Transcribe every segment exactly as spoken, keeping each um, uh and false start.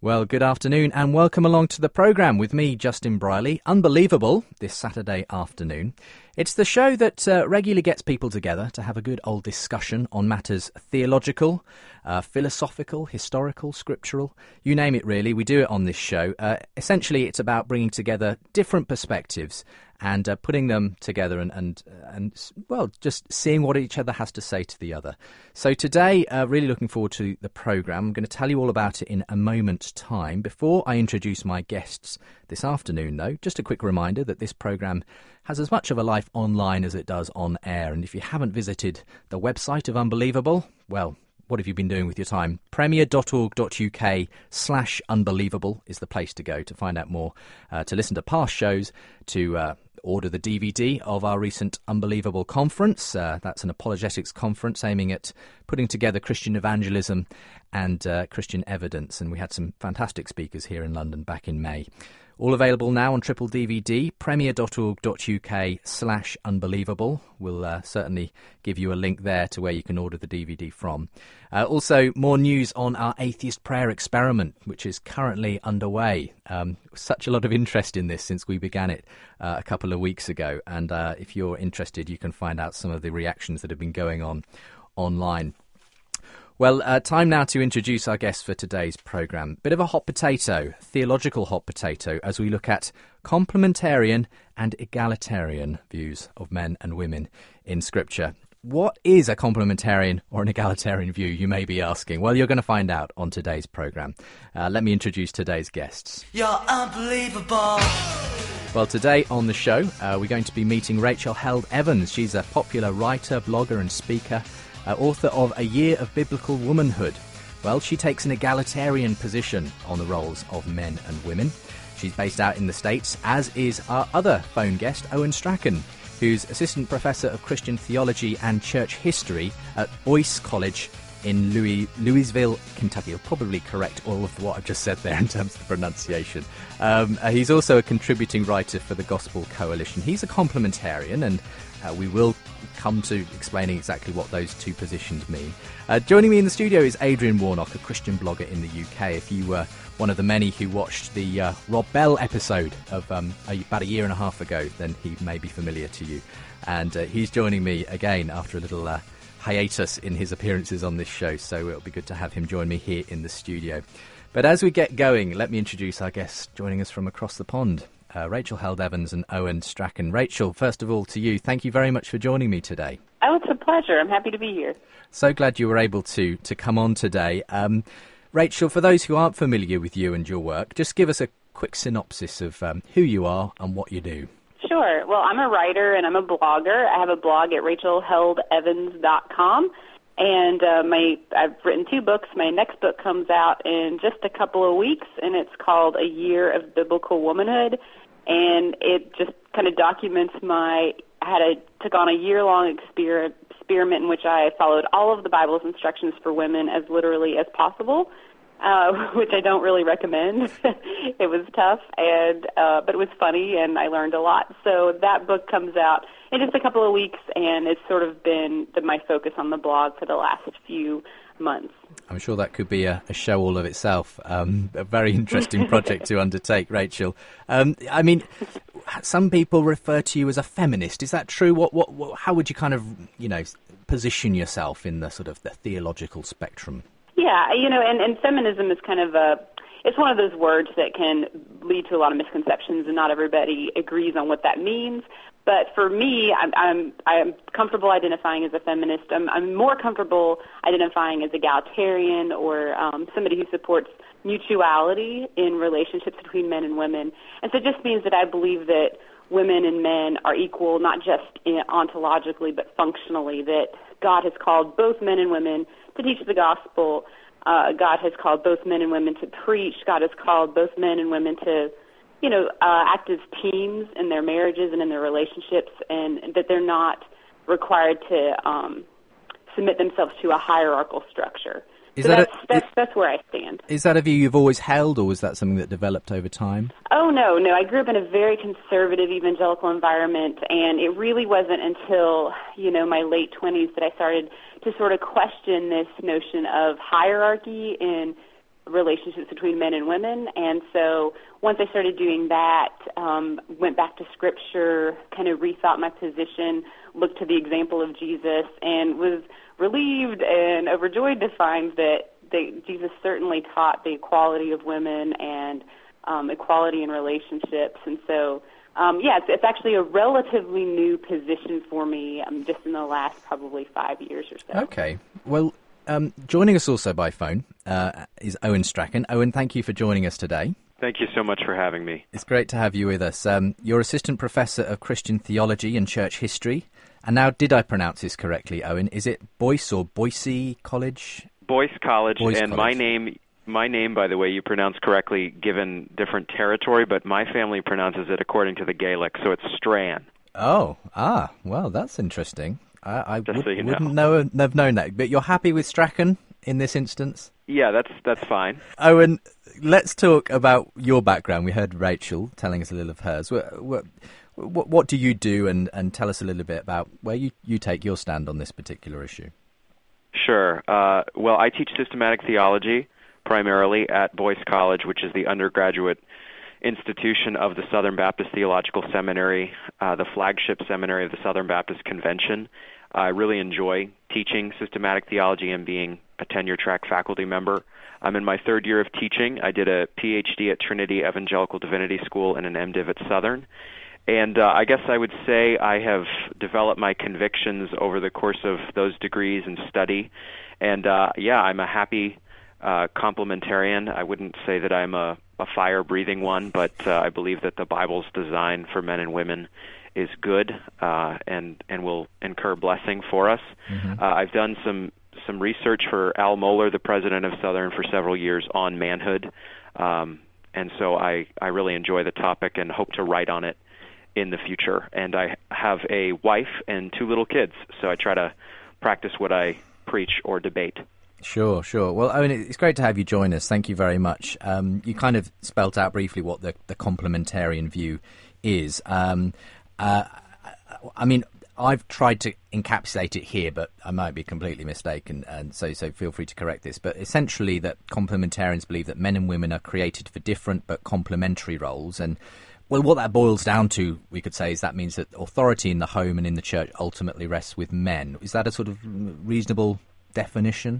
Well, good afternoon and welcome along to the programme with me, Justin Briley. Unbelievable, this Saturday afternoon. It's the show that uh, regularly gets people together to have a good old discussion on matters theological, uh, philosophical, historical, scriptural, you name it really. We do it on this show. Uh, essentially, it's about bringing together different perspectives and uh, putting them together and, and, and, well, just seeing what each other has to say to the other. So today, uh, really looking forward to the programme. I'm going to tell you all about it in a moment's time. Before I introduce my guests this afternoon, though, just a quick reminder that this programme has as much of a life online as it does on air. And if you haven't visited the website of Unbelievable, well, what have you been doing with your time? premier.org.uk slash unbelievable is the place to go to find out more, uh, to listen to past shows, to uh, order the D V D of our recent Unbelievable conference. Uh, that's an apologetics conference aiming at putting together Christian evangelism and uh, Christian evidence. And we had some fantastic speakers here in London back in May. All available now on triple D V D, premier.org.uk slash unbelievable. We'll uh, certainly give you a link there to where you can order the D V D from. Uh, also, more news on our Atheist Prayer Experiment, which is currently underway. Um, such a lot of interest in this since we began it uh, a couple of weeks ago. And uh, if you're interested, you can find out some of the reactions that have been going on online. Well, uh, time now to introduce our guests for today's programme. Bit of a hot potato, theological hot potato, as we look at complementarian and egalitarian views of men and women in Scripture. What is a complementarian or an egalitarian view, you may be asking? Well, you're going to find out on today's programme. Uh, let me introduce today's guests. You're unbelievable. Well, today on the show, uh, we're going to be meeting Rachel Held Evans. She's a popular writer, blogger and speaker. Uh, author of A Year of Biblical Womanhood. Well, she takes an egalitarian position on the roles of men and women. She's based out in the States, as is our other phone guest, Owen Strachan, who's Assistant Professor of Christian Theology and Church History at Boyce College in Louis, Louisville, Kentucky. I'll probably correct all of what I've just said there in terms of the pronunciation. Um, uh, he's also a contributing writer for the Gospel Coalition. He's a complementarian, and uh, we will come to explaining exactly what those two positions mean. Uh, joining me in the studio is Adrian Warnock, a Christian blogger in the U K. If you were one of the many who watched the uh, Rob Bell episode of um, a, about a year and a half ago, then he may be familiar to you. And uh, he's joining me again after a little uh, hiatus in his appearances on this show, so it'll be good to have him join me here in the studio. But as we get going, let me introduce our guests joining us from across the pond. Uh, Rachel Held Evans and Owen Strachan. Rachel, first of all to you, thank you very much for joining me today. Oh, it's a pleasure. I'm happy to be here. So glad you were able to to come on today. Um, Rachel, for those who aren't familiar with you and your work, just give us a quick synopsis of um, who you are and what you do. Sure. Well, I'm a writer and I'm a blogger. I have a blog at rachel held evans dot com. And uh, my I've written two books. My next book comes out in just a couple of weeks, and it's called A Year of Biblical Womanhood. And it just kind of documents my, I had a, took on a year-long exper- experiment in which I followed all of the Bible's instructions for women as literally as possible, uh, which I don't really recommend. It was tough, and uh, but it was funny, and I learned a lot. So that book comes out in just a couple of weeks, and it's sort of been the, my focus on the blog for the last few months. I'm sure that could be a, a show all of itself. Um, a very interesting project to undertake, Rachel. Um, I mean, some people refer to you as a feminist. Is that true? What, what, what, how would you kind of, you know, position yourself in the sort of the theological spectrum? Yeah, you know, and, and feminism is kind of a, it's one of those words that can lead to a lot of misconceptions, and not everybody agrees on what that means. But for me, I'm I'm, I'm comfortable identifying as a feminist. I'm, I'm more comfortable identifying as egalitarian, or um, somebody who supports mutuality in relationships between men and women. And so it just means that I believe that women and men are equal, not just in, ontologically, but functionally, that God has called both men and women to teach the gospel. Uh, God has called both men and women to preach. God has called both men and women to you know, uh, act as teams in their marriages and in their relationships, and that they're not required to um, submit themselves to a hierarchical structure. Is so that that's, a, that's, is, that's where I stand. Is that a view you've always held, or was that something that developed over time? Oh, no, no. I grew up in a very conservative evangelical environment, and it really wasn't until, you know, my late twenties that I started to sort of question this notion of hierarchy in relationships between men and women. And so once I started doing that, um, went back to Scripture, kind of rethought my position, looked to the example of Jesus, and was relieved and overjoyed to find that they, Jesus certainly taught the equality of women and um, equality in relationships. And so, um, yeah, it's, it's actually a relatively new position for me um, just in the last probably five years or so. Okay. Well, um, joining us also by phone uh, is Owen Strachan. Owen, thank you for joining us today. Thank you so much for having me. It's great to have you with us. Um, you're Assistant Professor of Christian Theology and Church History. And now, did I pronounce this correctly, Owen? Is it Boyce or Boise College? Boyce College, Boyce and College. my name, my name, by the way, you pronounce correctly given different territory, but my family pronounces it according to the Gaelic, so it's Strahan. Oh, ah, well, that's interesting. I, I Just would, so you know. wouldn't know, have known that. But you're happy with Strachan in this instance? Yeah, that's that's fine. Owen, let's talk about your background. We heard Rachel telling us a little of hers. What, what, what do you do, and, and tell us a little bit about where you, you take your stand on this particular issue. Sure. Uh, well, I teach systematic theology primarily at Boyce College, which is the undergraduate institution of the Southern Baptist Theological Seminary, uh, the flagship seminary of the Southern Baptist Convention. I really enjoy teaching systematic theology and being a tenure-track faculty member. I'm in my third year of teaching. I did a P H D at Trinity Evangelical Divinity School and an MDiv at Southern. And uh, I guess I would say I have developed my convictions over the course of those degrees and study. And, uh, yeah, I'm a happy uh, complementarian. I wouldn't say that I'm a, a fire-breathing one, but uh, I believe that the Bible's design for men and women is good uh, and, and will incur blessing for us. Mm-hmm. Uh, I've done some, some research for Al Mohler, the president of Southern, for several years on manhood. Um, and so I, I really enjoy the topic and hope to write on it in the future. And I have a wife and two little kids, so I try to practice what I preach or debate. Sure, sure. Well, Owen, it's great to have you join us. Thank you very much. Um, you kind of spelt out briefly what the, the complementarian view is. Um, uh, I mean, I've tried to encapsulate it here, but I might be completely mistaken, and so so feel free to correct this. But essentially, that complementarians believe that men and women are created for different but complementary roles. And well, what that boils down to, we could say, is that means that authority in the home and in the church ultimately rests with men. Is that a sort of reasonable definition?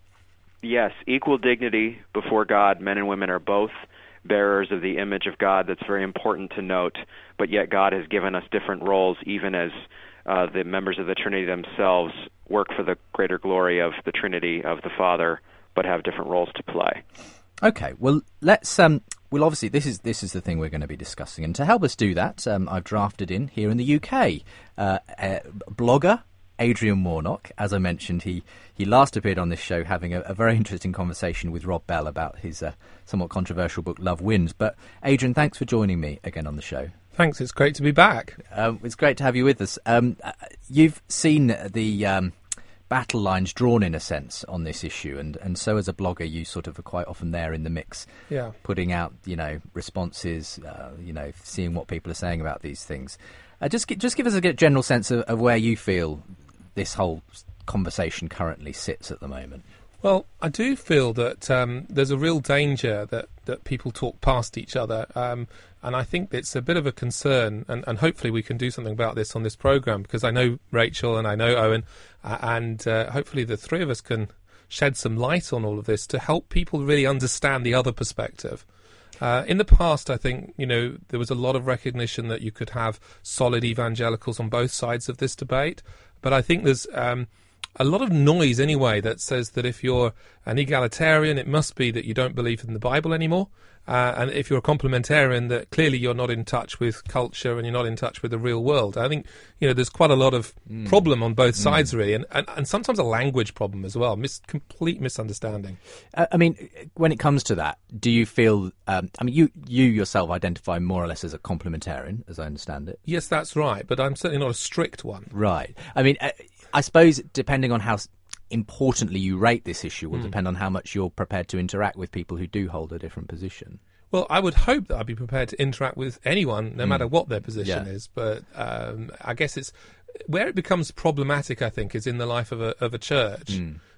Yes, equal dignity before God. Men and women are both bearers of the image of God. That's very important to note. But yet God has given us different roles, even as uh, the members of the Trinity themselves work for the greater glory of the Trinity of the Father, but have different roles to play. Okay, well, let's. Um, well, obviously, this is this is the thing we're going to be discussing, and to help us do that, um, I've drafted in here in the U K uh, a blogger Adrian Warnock. As I mentioned, he he last appeared on this show having a, a very interesting conversation with Rob Bell about his uh, somewhat controversial book Love Wins. But Adrian, thanks for joining me again on the show. Thanks, it's great to be back. Um, it's great to have you with us. Um, you've seen the Um, battle lines drawn in a sense on this issue, and, and so as a blogger you sort of are quite often there in the mix, yeah, putting out, you know, responses, uh, you know, seeing what people are saying about these things. Uh, just just give us a general sense of, of where you feel this whole conversation currently sits at the moment. Well, I do feel that um, there's a real danger that, that people talk past each other, um, and I think it's a bit of a concern, and, and hopefully we can do something about this on this programme, because I know Rachel and I know Owen, uh, and uh, hopefully the three of us can shed some light on all of this to help people really understand the other perspective. Uh, in the past, I think, you know, there was a lot of recognition that you could have solid evangelicals on both sides of this debate, but I think there's Um, a lot of noise anyway that says that if you're an egalitarian, it must be that you don't believe in the Bible anymore. Uh, and if you're a complementarian, that clearly you're not in touch with culture and you're not in touch with the real world. I think, you know, there's quite a lot of mm. problem on both sides, mm. really, and, and, and sometimes a language problem as well, mis- complete misunderstanding. Uh, I mean, when it comes to that, do you feel, um, I mean, you, you yourself identify more or less as a complementarian, as I understand it? Yes, that's right, but I'm certainly not a strict one. Right. I mean, uh, I suppose depending on how importantly you rate this issue will mm. depend on how much you're prepared to interact with people who do hold a different position. Well, I would hope that I'd be prepared to interact with anyone, no mm. matter what their position yeah. is. But um, I guess it's where it becomes problematic, I think, is in the life of a, of a church. Mm.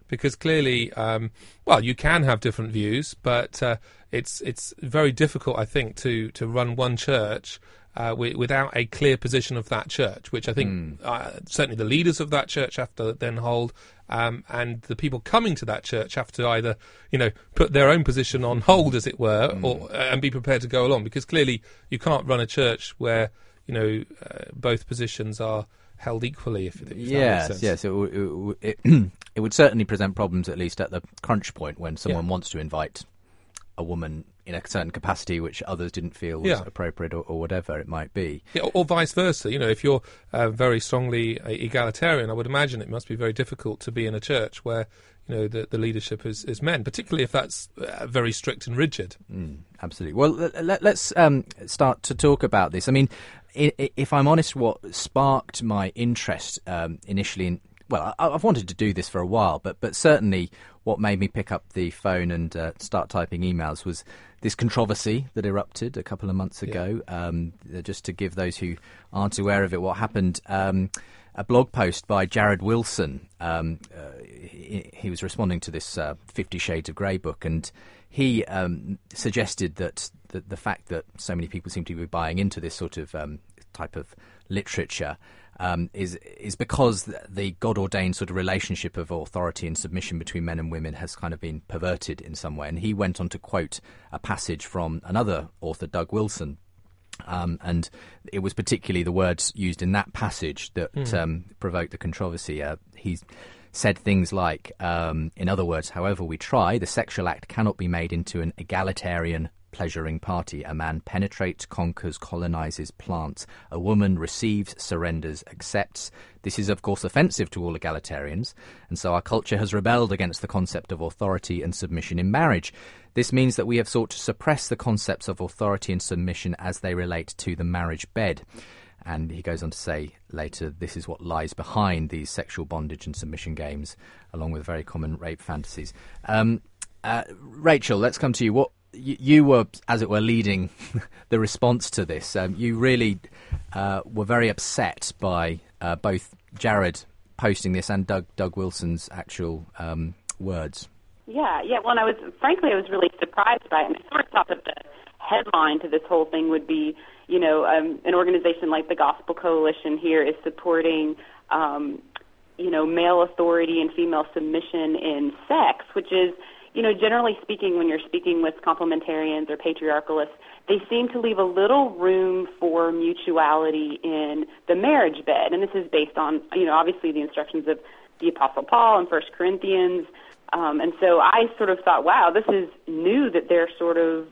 because clearly, um, well, you can have different views, but uh, it's it's very difficult, I think, to, to run one church uh, w- without a clear position of that church, which I think mm. uh, certainly the leaders of that church have to then hold, um, and the people coming to that church have to either, you know, put their own position on hold, as it were, mm. or uh, and be prepared to go along, because clearly you can't run a church where, you know, uh, both positions are held equally, if, if yes, that makes sense. Yes, it, it, it, it would certainly present problems, at least at the crunch point, when someone yeah. wants to invite a woman in a certain capacity which others didn't feel was yeah. appropriate, or, or whatever it might be. Yeah, or, or vice versa. You know, if you're uh, very strongly egalitarian, I would imagine it must be very difficult to be in a church where, you know, the, the leadership is, is men, particularly if that's uh, very strict and rigid. Mm, absolutely. Well, let, let's um, start to talk about this. I mean, if I'm honest, what sparked my interest um, initially in, well, I've wanted to do this for a while, but but certainly what made me pick up the phone and uh, start typing emails was this controversy that erupted a couple of months ago. Yeah. Um, just to give those who aren't aware of it, what happened, um, a blog post by Jared Wilson. Um, uh, he, he was responding to this uh, Fifty Shades of Grey book, and he um, suggested that the, the fact that so many people seem to be buying into this sort of um, type of literature um, is is because the God-ordained sort of relationship of authority and submission between men and women has kind of been perverted in some way. And he went on to quote a passage from another author, Doug Wilson, um, and it was particularly the words used in that passage that mm. um, provoked the controversy. Uh, he said things like, um, in other words, however we try, the sexual act cannot be made into an egalitarian pleasuring party. A man penetrates, conquers, colonizes, plants. A woman receives, surrenders, accepts. This is, of course, offensive to all egalitarians, and so our culture has rebelled against the concept of authority and submission in marriage. This means that we have sought to suppress the concepts of authority and submission as they relate to the marriage bed. And he goes on to say later, this is what lies behind these sexual bondage and submission games, along with very common rape fantasies. Um, uh, Rachel, let's come to you. What you were, as it were, leading the response to this. Um, you really uh, were very upset by uh, both Jared posting this and Doug Doug Wilson's actual um, words. Yeah, yeah. Well, and I was, frankly, I was really surprised by it. And I sort of thought that the headline to this whole thing would be, you know, um, an organization like the Gospel Coalition here is supporting, um, you know, male authority and female submission in sex, which is, you know, generally speaking, when you're speaking with complementarians or patriarchalists, they seem to leave a little room for mutuality in the marriage bed. And this is based on, you know, obviously the instructions of the Apostle Paul in First Corinthians. Um, and so I sort of thought, wow, this is new that they're sort of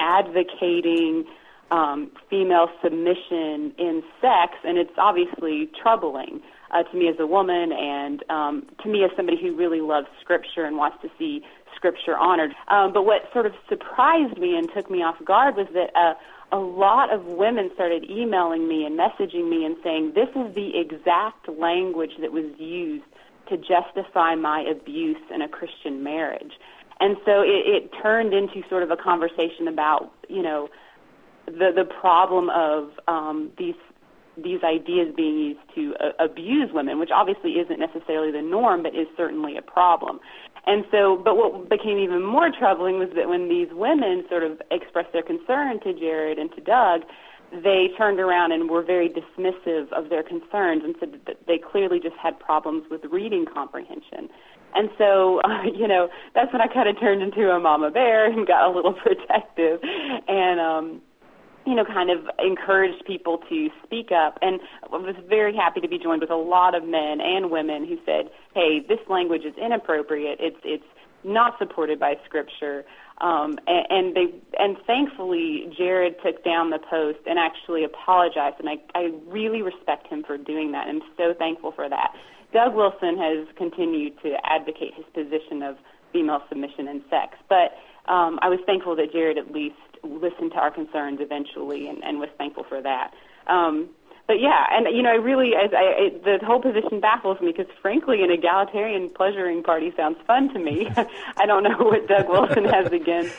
advocating um, female submission in sex, and it's obviously troubling uh, to me as a woman and um, to me as somebody who really loves Scripture and wants to see Scripture honored. Um, but what sort of surprised me and took me off guard was that uh, a lot of women started emailing me and messaging me and saying, this is the exact language that was used to justify my abuse in a Christian marriage. And so it, it turned into sort of a conversation about, you know, the the problem of um, these these ideas being used to uh, abuse women, which obviously isn't necessarily the norm, but is certainly a problem. And so, but what became even more troubling was that when these women sort of expressed their concern to Jared and to Doug, they turned around and were very dismissive of their concerns and said that they clearly just had problems with reading comprehension. And so, uh, you know, that's when I kind of turned into a mama bear and got a little protective and, um, you know, kind of encouraged people to speak up. And I was very happy to be joined with a lot of men and women who said, hey, this language is inappropriate. It's it's not supported by Scripture. Um, and, and they and thankfully, Jared took down the post and actually apologized. And I, I really respect him for doing that. I'm so thankful for that. Doug Wilson has continued to advocate his position of female submission in sex. But um, I was thankful that Jared at least listened to our concerns eventually and, and was thankful for that. Um, but yeah, and you know, I really, I, I, the whole position baffles me because frankly, an egalitarian pleasuring party sounds fun to me. I don't know what Doug Wilson has against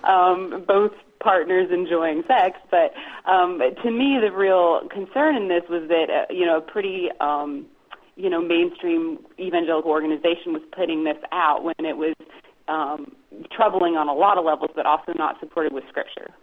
um, both partners enjoying sex, but um, to me, the real concern in this was that, uh, you know, a pretty, um, you know, mainstream evangelical organization was putting this out when it was um, troubling on a lot of levels, but also not supported with Scripture.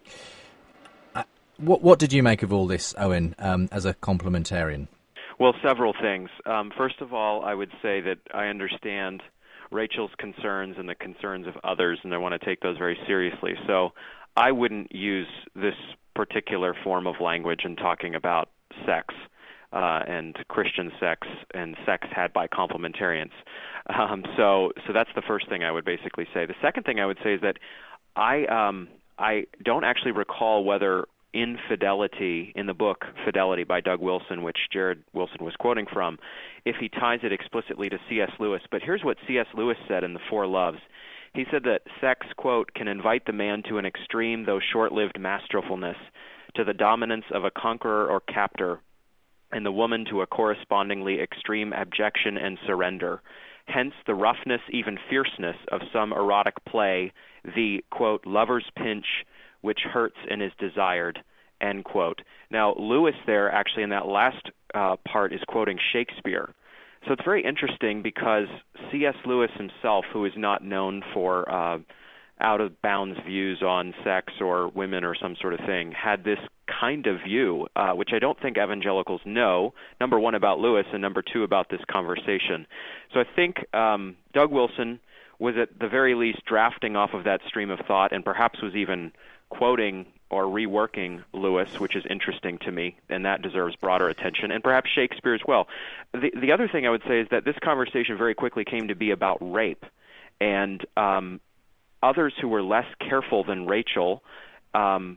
Uh, what, what did you make of all this, Owen, um, as a complementarian? Well, several things. Um, first of all, I would say that I understand Rachel's concerns and the concerns of others, and I want to take those very seriously. So I wouldn't use this particular form of language in talking about sex uh, and Christian sex and sex had by complementarians. Um, so, so that's the first thing I would basically say. The second thing I would say is that I um, I don't actually recall whether Infidelity in the book Fidelity by Doug Wilson, which Jared Wilson was quoting from, if he ties it explicitly to C S Lewis. But here's what C S Lewis said in The Four Loves. He said that sex, quote, can invite the man to an extreme though short-lived masterfulness, to the dominance of a conqueror or captor, and the woman to a correspondingly extreme abjection and surrender. Hence the roughness, even fierceness of some erotic play, the, quote, lover's pinch, which hurts and is desired, end quote. Now, Lewis there, actually, in that last uh, part, is quoting Shakespeare. So it's very interesting because C S Lewis himself, who is not known for uh, out-of-bounds views on sex or women or some sort of thing, had this kind of view, uh, which I don't think evangelicals know, number one, about Lewis, and number two, about this conversation. So I think um, Doug Wilson was at the very least drafting off of that stream of thought and perhaps was even quoting or reworking Lewis, which is interesting to me, and that deserves broader attention, and perhaps Shakespeare as well. The, the other thing I would say is that this conversation very quickly came to be about rape, and um, others who were less careful than Rachel um,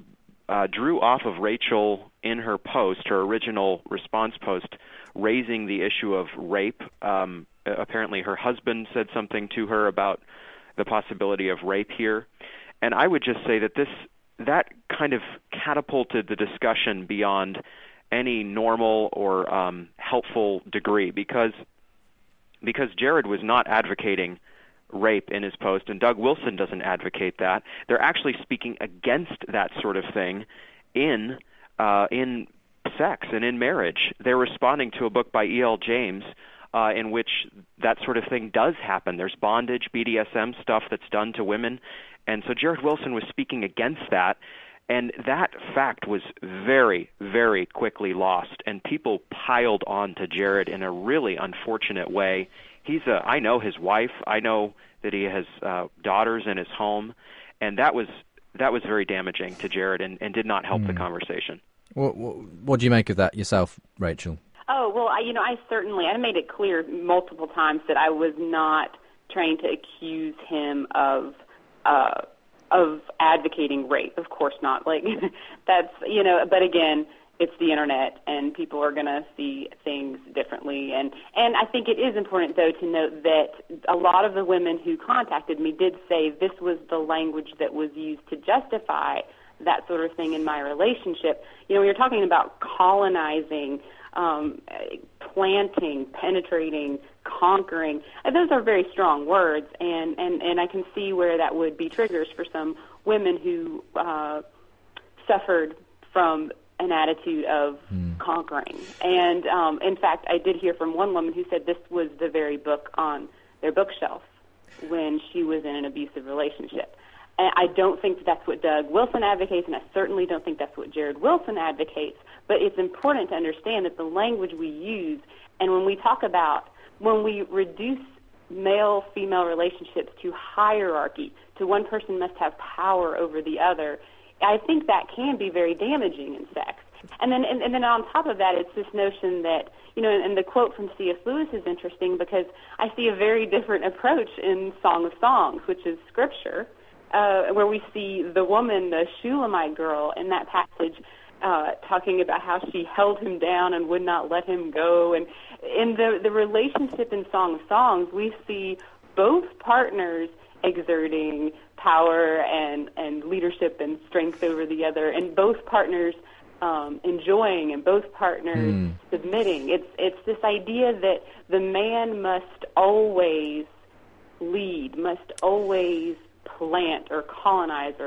uh, drew off of Rachel in her post, her original response post, raising the issue of rape. Um, apparently her husband said something to her about the possibility of rape here. And I would just say that this that kind of catapulted the discussion beyond any normal or um, helpful degree because because Jared was not advocating rape in his post, and Doug Wilson doesn't advocate that. They're actually speaking against that sort of thing in uh, in sex and in marriage. They're responding to a book by E L James uh, in which that sort of thing does happen. There's bondage, B D S M stuff that's done to women. And so Jared Wilson was speaking against that, and that fact was very, very quickly lost, and people piled on to Jared in a really unfortunate way. He's a, I know his wife. I know that he has uh, daughters in his home, and that was that was very damaging to Jared and, and did not help mm. the conversation. What, what, what do you make of that yourself, Rachel? Oh, well, I, you know, I certainly, I made it clear multiple times that I was not trying to accuse him of Uh, of advocating rape. Of course not. Like, that's, you know, but again, it's the internet and people are going to see things differently. And, and I think it is important, though, to note that a lot of the women who contacted me did say this was the language that was used to justify that sort of thing in my relationship. You know, when you're talking about colonizing, um, planting, penetrating, conquering, and those are very strong words, and, and, and I can see where that would be triggers for some women who uh, suffered from an attitude of mm. conquering. And um, in fact, I did hear from one woman who said this was the very book on their bookshelf when she was in an abusive relationship. And I don't think that's what Doug Wilson advocates, and I certainly don't think that's what Jared Wilson advocates, but it's important to understand that the language we use, and when we talk about, when we reduce male-female relationships to hierarchy, to one person must have power over the other, I think that can be very damaging in sex. And then, and, and then on top of that, it's this notion that, you know, and the quote from C S Lewis is interesting because I see a very different approach in Song of Songs, which is scripture, uh, where we see the woman, the Shulamite girl, in that passage uh, talking about how she held him down and would not let him go. And in the, the relationship in Song of Songs, we see both partners exerting power and, and leadership and strength over the other, and both partners um, enjoying and both partners mm. submitting. It's it's this idea that the man must always lead, must always plant or colonize or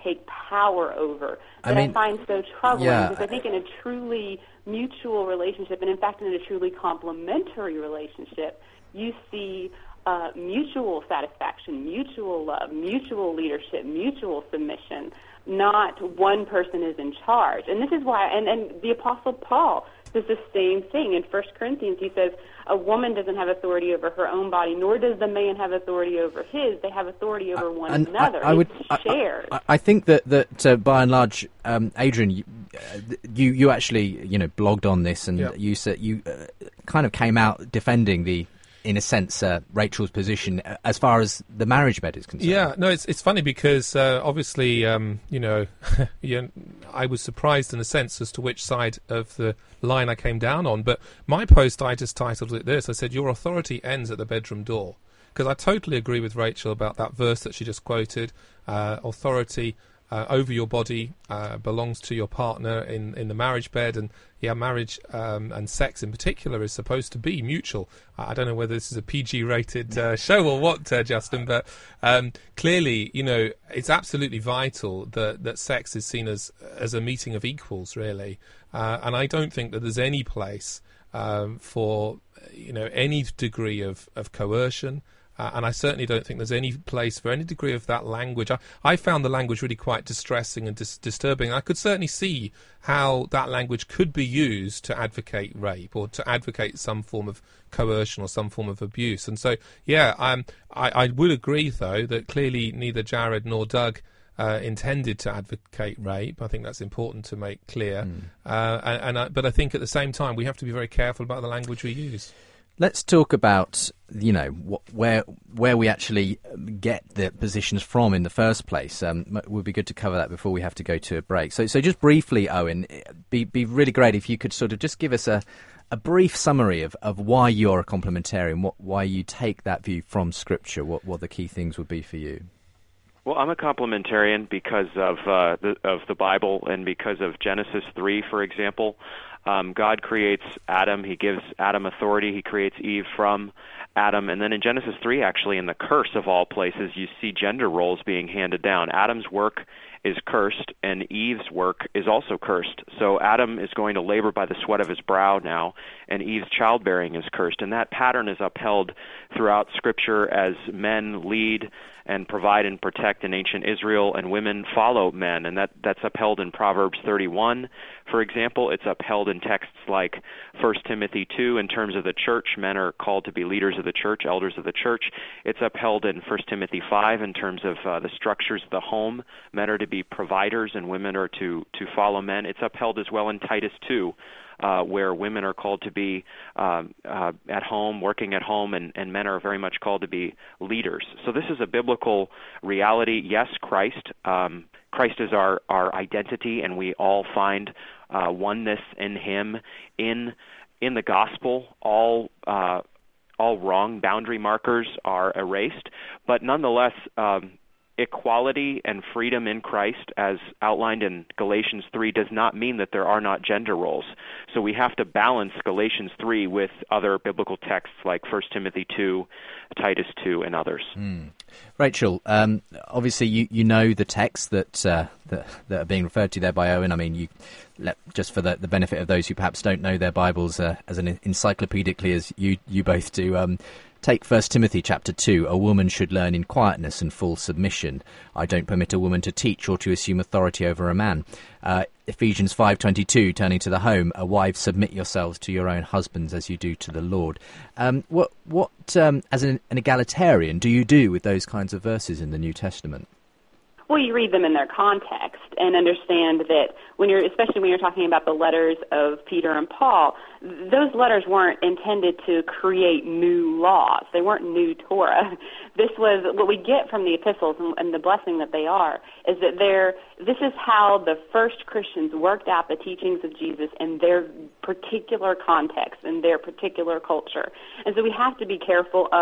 take power over that I mean, I find so troubling. yeah. Because I think in a truly mutual relationship, and in fact in a truly complementary relationship, you see uh, mutual satisfaction, mutual love, mutual leadership, mutual submission, not one person is in charge. And this is why, and, and the Apostle Paul says the same thing. In First Corinthians, he says, a woman doesn't have authority over her own body, nor does the man have authority over his. They have authority over one and another. I, I would, it's shared. I, I, I think that, that uh, by and large, um, Adrian, you, uh, you you actually you know blogged on this, and Yep. you said you uh, kind of came out defending the, in a sense, uh, Rachel's position uh, as far as the marriage bed is concerned. Yeah, no, it's it's funny because uh, obviously, um, you know, you know, I was surprised in a sense as to which side of the line I came down on. But my post, I just titled it this. I said, "Your authority ends at the bedroom door," because I totally agree with Rachel about that verse that she just quoted. Uh, authority uh, over your body uh, belongs to your partner in, in the marriage bed, and yeah, marriage um, and sex in particular is supposed to be mutual. I don't know whether this is a P G-rated uh, show or what, uh, Justin, but um, clearly, you know, it's absolutely vital that, that sex is seen as as a meeting of equals, really. Uh, and I don't think that there's any place um, for, you know, any degree of, of coercion. Uh, and I certainly don't think there's any place for any degree of that language. I, I found the language really quite distressing and dis- disturbing. I could certainly see how that language could be used to advocate rape or to advocate some form of coercion or some form of abuse. And so, yeah, um, I, I would agree, though, that clearly neither Jared nor Doug uh, intended to advocate rape. I think that's important to make clear. Mm. Uh, and, and I, but I think at the same time, we have to be very careful about the language we use. Let's talk about, you know, wh- where where we actually get the positions from in the first place. Um, it would be good to cover that before we have to go to a break. So, so just briefly, Owen, be be really great if you could sort of just give us a, a brief summary of, of why you're a complementarian, what why you take that view from Scripture, what what the key things would be for you. Well, I'm a complementarian because of uh, the of the Bible and because of Genesis three, for example. Um, God creates Adam. He gives Adam authority. He creates Eve from Adam. And then in Genesis three, actually, in the curse of all places, you see gender roles being handed down. Adam's work is cursed, and Eve's work is also cursed. So Adam is going to labor by the sweat of his brow now, and Eve's childbearing is cursed. And that pattern is upheld throughout Scripture as men lead and provide and protect in ancient Israel, and women follow men. And that, that's upheld in Proverbs thirty-one, for example. It's upheld in texts like First Timothy two in terms of the church. Men are called to be leaders of the church, elders of the church. It's upheld in First Timothy five in terms of uh, the structures of the home. Men are to be providers and women are to, to follow men. It's upheld as well in Titus two. Uh, where women are called to be uh, uh, at home, working at home, and, and men are very much called to be leaders. So this is a biblical reality. Yes, Christ. Um, Christ is our, our identity, and we all find uh, oneness in Him. In in the gospel, all uh, all wrong boundary markers are erased, but nonetheless, um, equality and freedom in Christ, as outlined in Galatians three, does not mean that there are not gender roles. So we have to balance Galatians three with other biblical texts like First Timothy two, Titus two, and others. Mm. Rachel, um, obviously you, you know the texts that, uh, that that are being referred to there by Owen. I mean, you let, just for the, the benefit of those who perhaps don't know their Bibles uh, as an encyclopedically as you, you both do, um, take First Timothy chapter two. A woman should learn in quietness and full submission. I don't permit a woman to teach or to assume authority over a man. Uh, Ephesians five twenty-two, turning to the home, a wife, submit yourselves to your own husbands as you do to the Lord. Um, what, what um, as an, an egalitarian, do you do with those kinds of verses in the New Testament? Well, you read them in their context and understand that when you're, especially when you're talking about the letters of Peter and Paul, those letters weren't intended to create new laws. They weren't new Torah. This was what we get from the epistles and, and the blessing that they are, is that they're, this is how the first Christians worked out the teachings of Jesus in their particular context, in their particular culture. And so we have to be careful of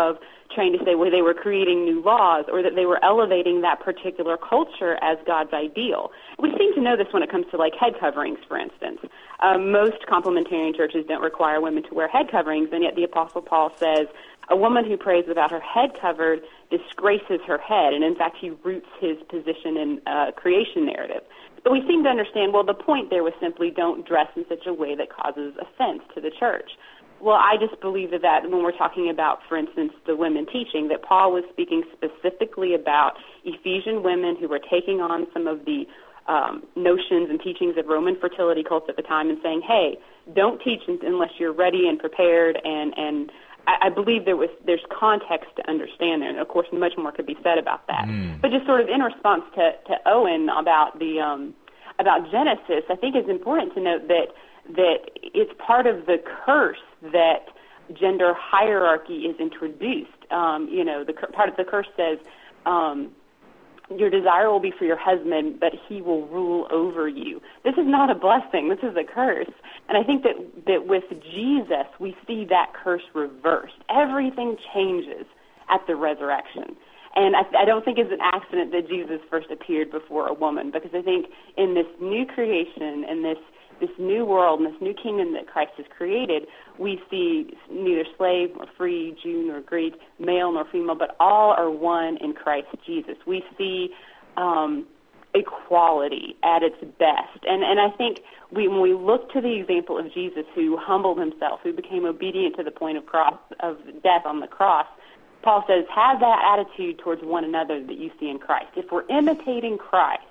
trying to say where they were creating new laws or that they were elevating that particular culture as God's ideal. We seem to know this when it comes to, like, head coverings, for instance. Um, most complementarian churches don't require women to wear head coverings, and yet the Apostle Paul says a woman who prays without her head covered disgraces her head, and in fact he roots his position in uh, creation narrative. But we seem to understand, well, the point there was simply don't dress in such a way that causes offense to the church. Well, I just believe that, that when we're talking about, for instance, the women teaching, that Paul was speaking specifically about Ephesian women who were taking on some of the um, notions and teachings of Roman fertility cults at the time and saying, hey, don't teach unless you're ready and prepared. And, and I, I believe there was there's context to understand there. And, of course, much more could be said about that. Mm. But just sort of in response to, to Owen about the um, about Genesis, I think it's important to note that that it's part of the curse that gender hierarchy is introduced. Um, you know, the part of the curse says um, your desire will be for your husband, but he will rule over you. This is not a blessing. This is a curse. And I think that, that with Jesus, we see that curse reversed. Everything changes at the resurrection. And I, I don't think it's an accident that Jesus first appeared before a woman, because I think in this new creation and this this new world and this new kingdom that Christ has created, we see neither slave nor free, Jew nor Greek, male nor female, but all are one in Christ Jesus. We see um, equality at its best. And, and I think we, when we look to the example of Jesus, who humbled himself, who became obedient to the point of cross of death on the cross, Paul says, have that attitude towards one another that you see in Christ. If we're imitating Christ,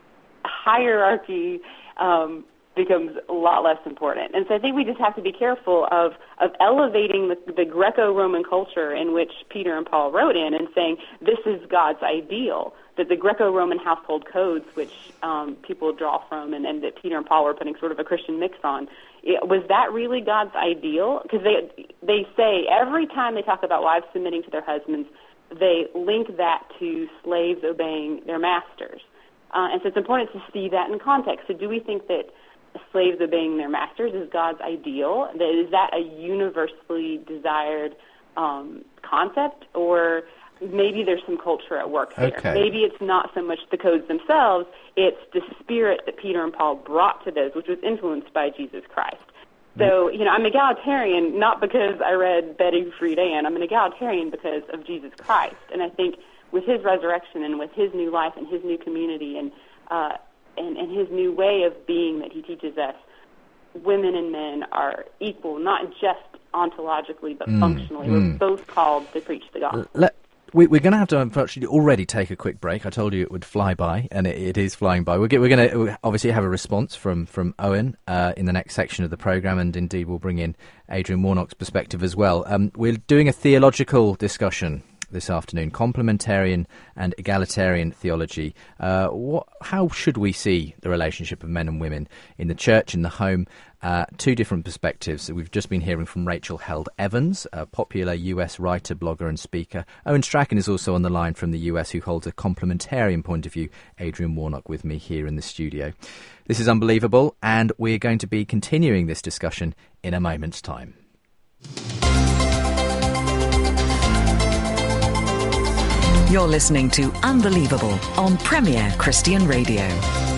hierarchy um, becomes a lot less important. And so I think we just have to be careful of, of elevating the, the Greco-Roman culture in which Peter and Paul wrote in and saying this is God's ideal, that the Greco-Roman household codes, which um, people draw from and, and that Peter and Paul were putting sort of a Christian mix on, it, was that really God's ideal? Because they, they say every time they talk about wives submitting to their husbands, they link that to slaves obeying their masters. Uh, and so it's important to see that in context. So do we think that slaves obeying their masters is God's ideal? Is that a universally desired um, concept? Or maybe there's some culture at work there. Okay. Maybe it's not so much the codes themselves, it's the spirit that Peter and Paul brought to those, which was influenced by Jesus Christ. So, you know, I'm egalitarian not because I read Betty Friedan. I'm an egalitarian because of Jesus Christ. And I think with his resurrection and with his new life and his new community and uh, and, and his new way of being that he teaches us, women and men are equal, not just ontologically, but mm, functionally. Mm. We're both called to preach the gospel. Let, we, we're going to have to unfortunately already take a quick break. I told you it would fly by, and it, it is flying by. We're, we're going to obviously have a response from, from Owen uh, in the next section of the programme, and indeed we'll bring in Adrian Warnock's perspective as well. Um, we're doing a theological discussion this afternoon, complementarian and egalitarian theology. Uh, what, how should we see the relationship of men and women in the church, in the home? Uh, two different perspectives. We've just been hearing from Rachel Held Evans, a popular U S writer, blogger and speaker. Owen Strachan is also on the line from the U S, who holds a complementarian point of view. Adrian Warnock with me here in the studio. This is Unbelievable, and we're going to be continuing this discussion in a moment's time. You're listening to Unbelievable on Premier Christian Radio.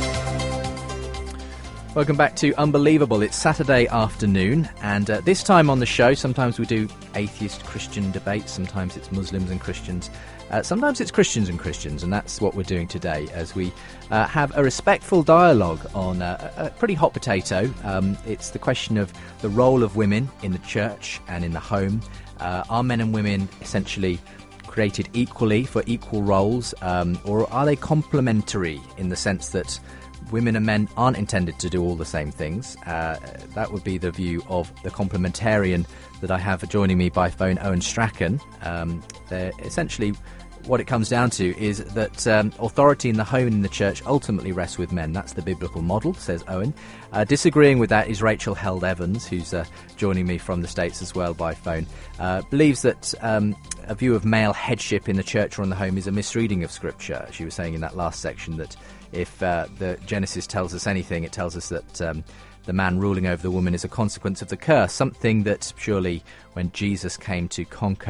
Welcome back to Unbelievable. It's Saturday afternoon, and uh, this time on the show, sometimes we do atheist Christian debates, sometimes it's Muslims and Christians, uh, sometimes it's Christians and Christians, and that's what we're doing today as we uh, have a respectful dialogue on uh, a pretty hot potato. Um, it's the question of the role of women in the church and in the home. Uh, are men and women essentially created equally for equal roles, um, or are they complementary in the sense that women and men aren't intended to do all the same things? Uh, that would be the view of the complementarian that I have joining me by phone, Owen Strachan. Um, they're essentially, what it comes down to is that um, authority in the home and in the church ultimately rests with men. That's the biblical model, says Owen. Uh, disagreeing with that is Rachel Held Evans, who's uh, joining me from the States as well by phone. Uh, believes that um, a view of male headship in the church or in the home is a misreading of Scripture. She was saying in that last section that if uh, the Genesis tells us anything, it tells us that um, the man ruling over the woman is a consequence of the curse, something that surely when Jesus came to conquer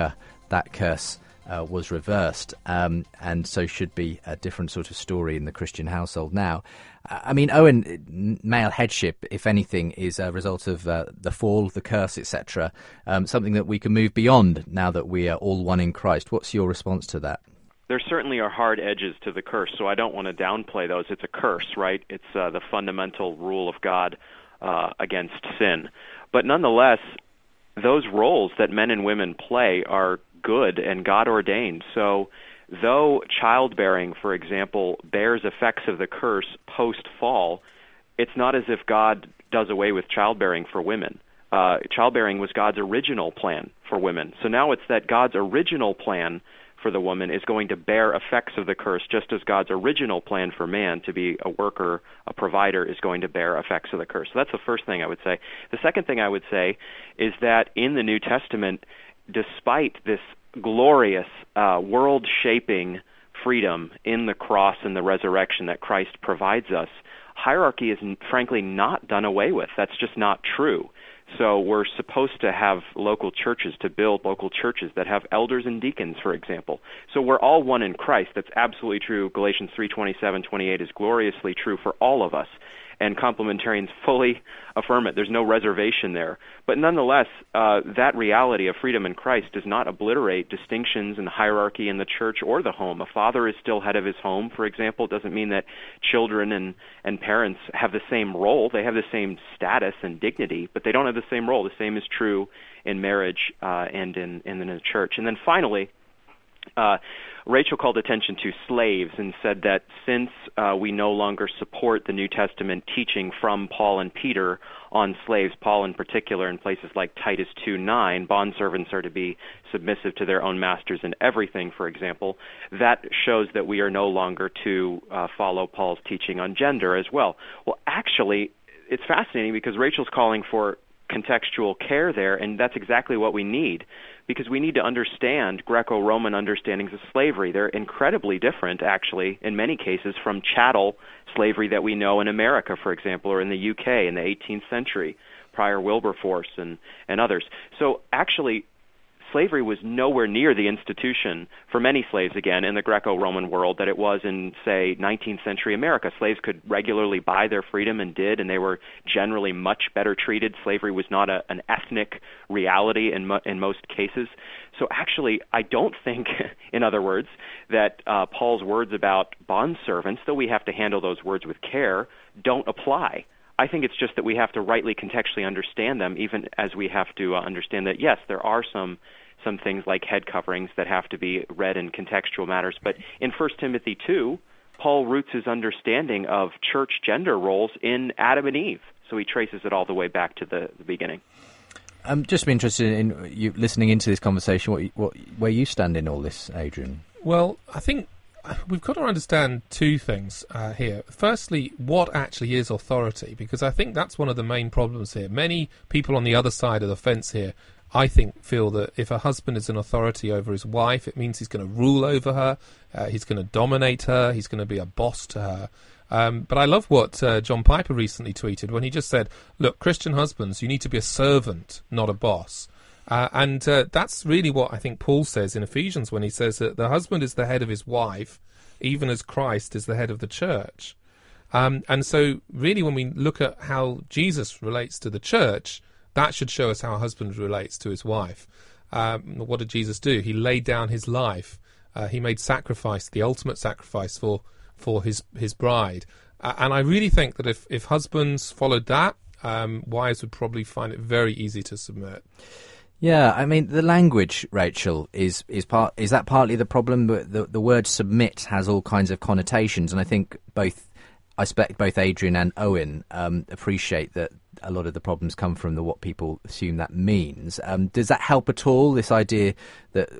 that curse uh, was reversed, um, and so should be a different sort of story in the Christian household now. I mean, Owen, male headship, if anything, is a result of uh, the fall, the curse, et cetera, um, something that we can move beyond now that we are all one in Christ. What's your response to that? There certainly are hard edges to the curse, so I don't want to downplay those. It's a curse, right? It's uh, the fundamental rule of God uh, against sin. But nonetheless, those roles that men and women play are good and God-ordained. So though childbearing, for example, bears effects of the curse post-fall, it's not as if God does away with childbearing for women. Uh, childbearing was God's original plan for women. So now it's that God's original plan for the woman is going to bear effects of the curse, just as God's original plan for man to be a worker, a provider, is going to bear effects of the curse. So that's the first thing I would say. The second thing I would say is that in the New Testament, despite this glorious, uh, world-shaping freedom in the cross and the resurrection that Christ provides us, hierarchy is frankly not done away with. That's just not true. So we're supposed to have local churches, to build local churches that have elders and deacons, for example. So we're all one in Christ. That's absolutely true. Galatians three twenty-seven, twenty-eight is gloriously true for all of us. And complementarians fully affirm it. There's no reservation there. But nonetheless, uh, that reality of freedom in Christ does not obliterate distinctions and hierarchy in the church or the home. A father is still head of his home, for example. It doesn't mean that children and, and parents have the same role. They have the same status and dignity, but they don't have the same role. The same is true in marriage uh, and in, in the church. And then finally, uh, Rachel called attention to slaves and said that since uh, we no longer support the New Testament teaching from Paul and Peter on slaves, Paul in particular in places like Titus two nine, bondservants are to be submissive to their own masters in everything, for example, that shows that we are no longer to uh, follow Paul's teaching on gender as well. Well, actually, it's fascinating because Rachel's calling for contextual care there, and that's exactly what we need, because we need to understand Greco-Roman understandings of slavery. They're incredibly different, actually, in many cases, from chattel slavery that we know in America, for example, or in the U K in the eighteenth century, prior Wilberforce and, and others. So actually, slavery was nowhere near the institution for many slaves, again, in the Greco-Roman world that it was in, say, nineteenth century America. Slaves could regularly buy their freedom and did, and they were generally much better treated. Slavery was not a, an ethnic reality in, mo- in most cases. So actually, I don't think, in other words, that uh, Paul's words about bondservants, though we have to handle those words with care, don't apply. I think it's just that we have to rightly contextually understand them, even as we have to uh, understand that, yes, there are some some things like head coverings that have to be read in contextual matters. But in First Timothy two, Paul roots his understanding of church gender roles in Adam and Eve. So he traces it all the way back to the, the beginning. I'm just interested in you listening into this conversation, what, what, where you stand in all this, Adrian. Well, I think we've got to understand two things uh, here. Firstly, what actually is authority? Because I think that's one of the main problems here. Many people on the other side of the fence here, I think, feel that if a husband is an authority over his wife, it means he's going to rule over her, uh, he's going to dominate her, he's going to be a boss to her. Um, but I love what uh, John Piper recently tweeted when he just said, look, Christian husbands, you need to be a servant, not a boss. Uh, and uh, that's really what I think Paul says in Ephesians when he says that the husband is the head of his wife, even as Christ is the head of the church. Um, and so really when we look at how Jesus relates to the church, that should show us how a husband relates to his wife. Um, what did Jesus do? He laid down his life. Uh, he made sacrifice, the ultimate sacrifice for for his, his bride. Uh, and I really think that if, if husbands followed that, um, wives would probably find it very easy to submit. Yeah, I mean, the language, Rachel, is is part. Is that partly the problem? The the word submit has all kinds of connotations, and I think both, I expect both Adrian and Owen um, appreciate that a lot of the problems come from the what people assume that means. Um, does that help at all? This idea that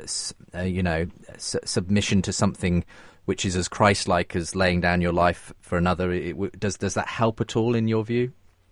uh, you know s- submission to something which is as Christ-like as laying down your life for another. It, does does that help at all in your view?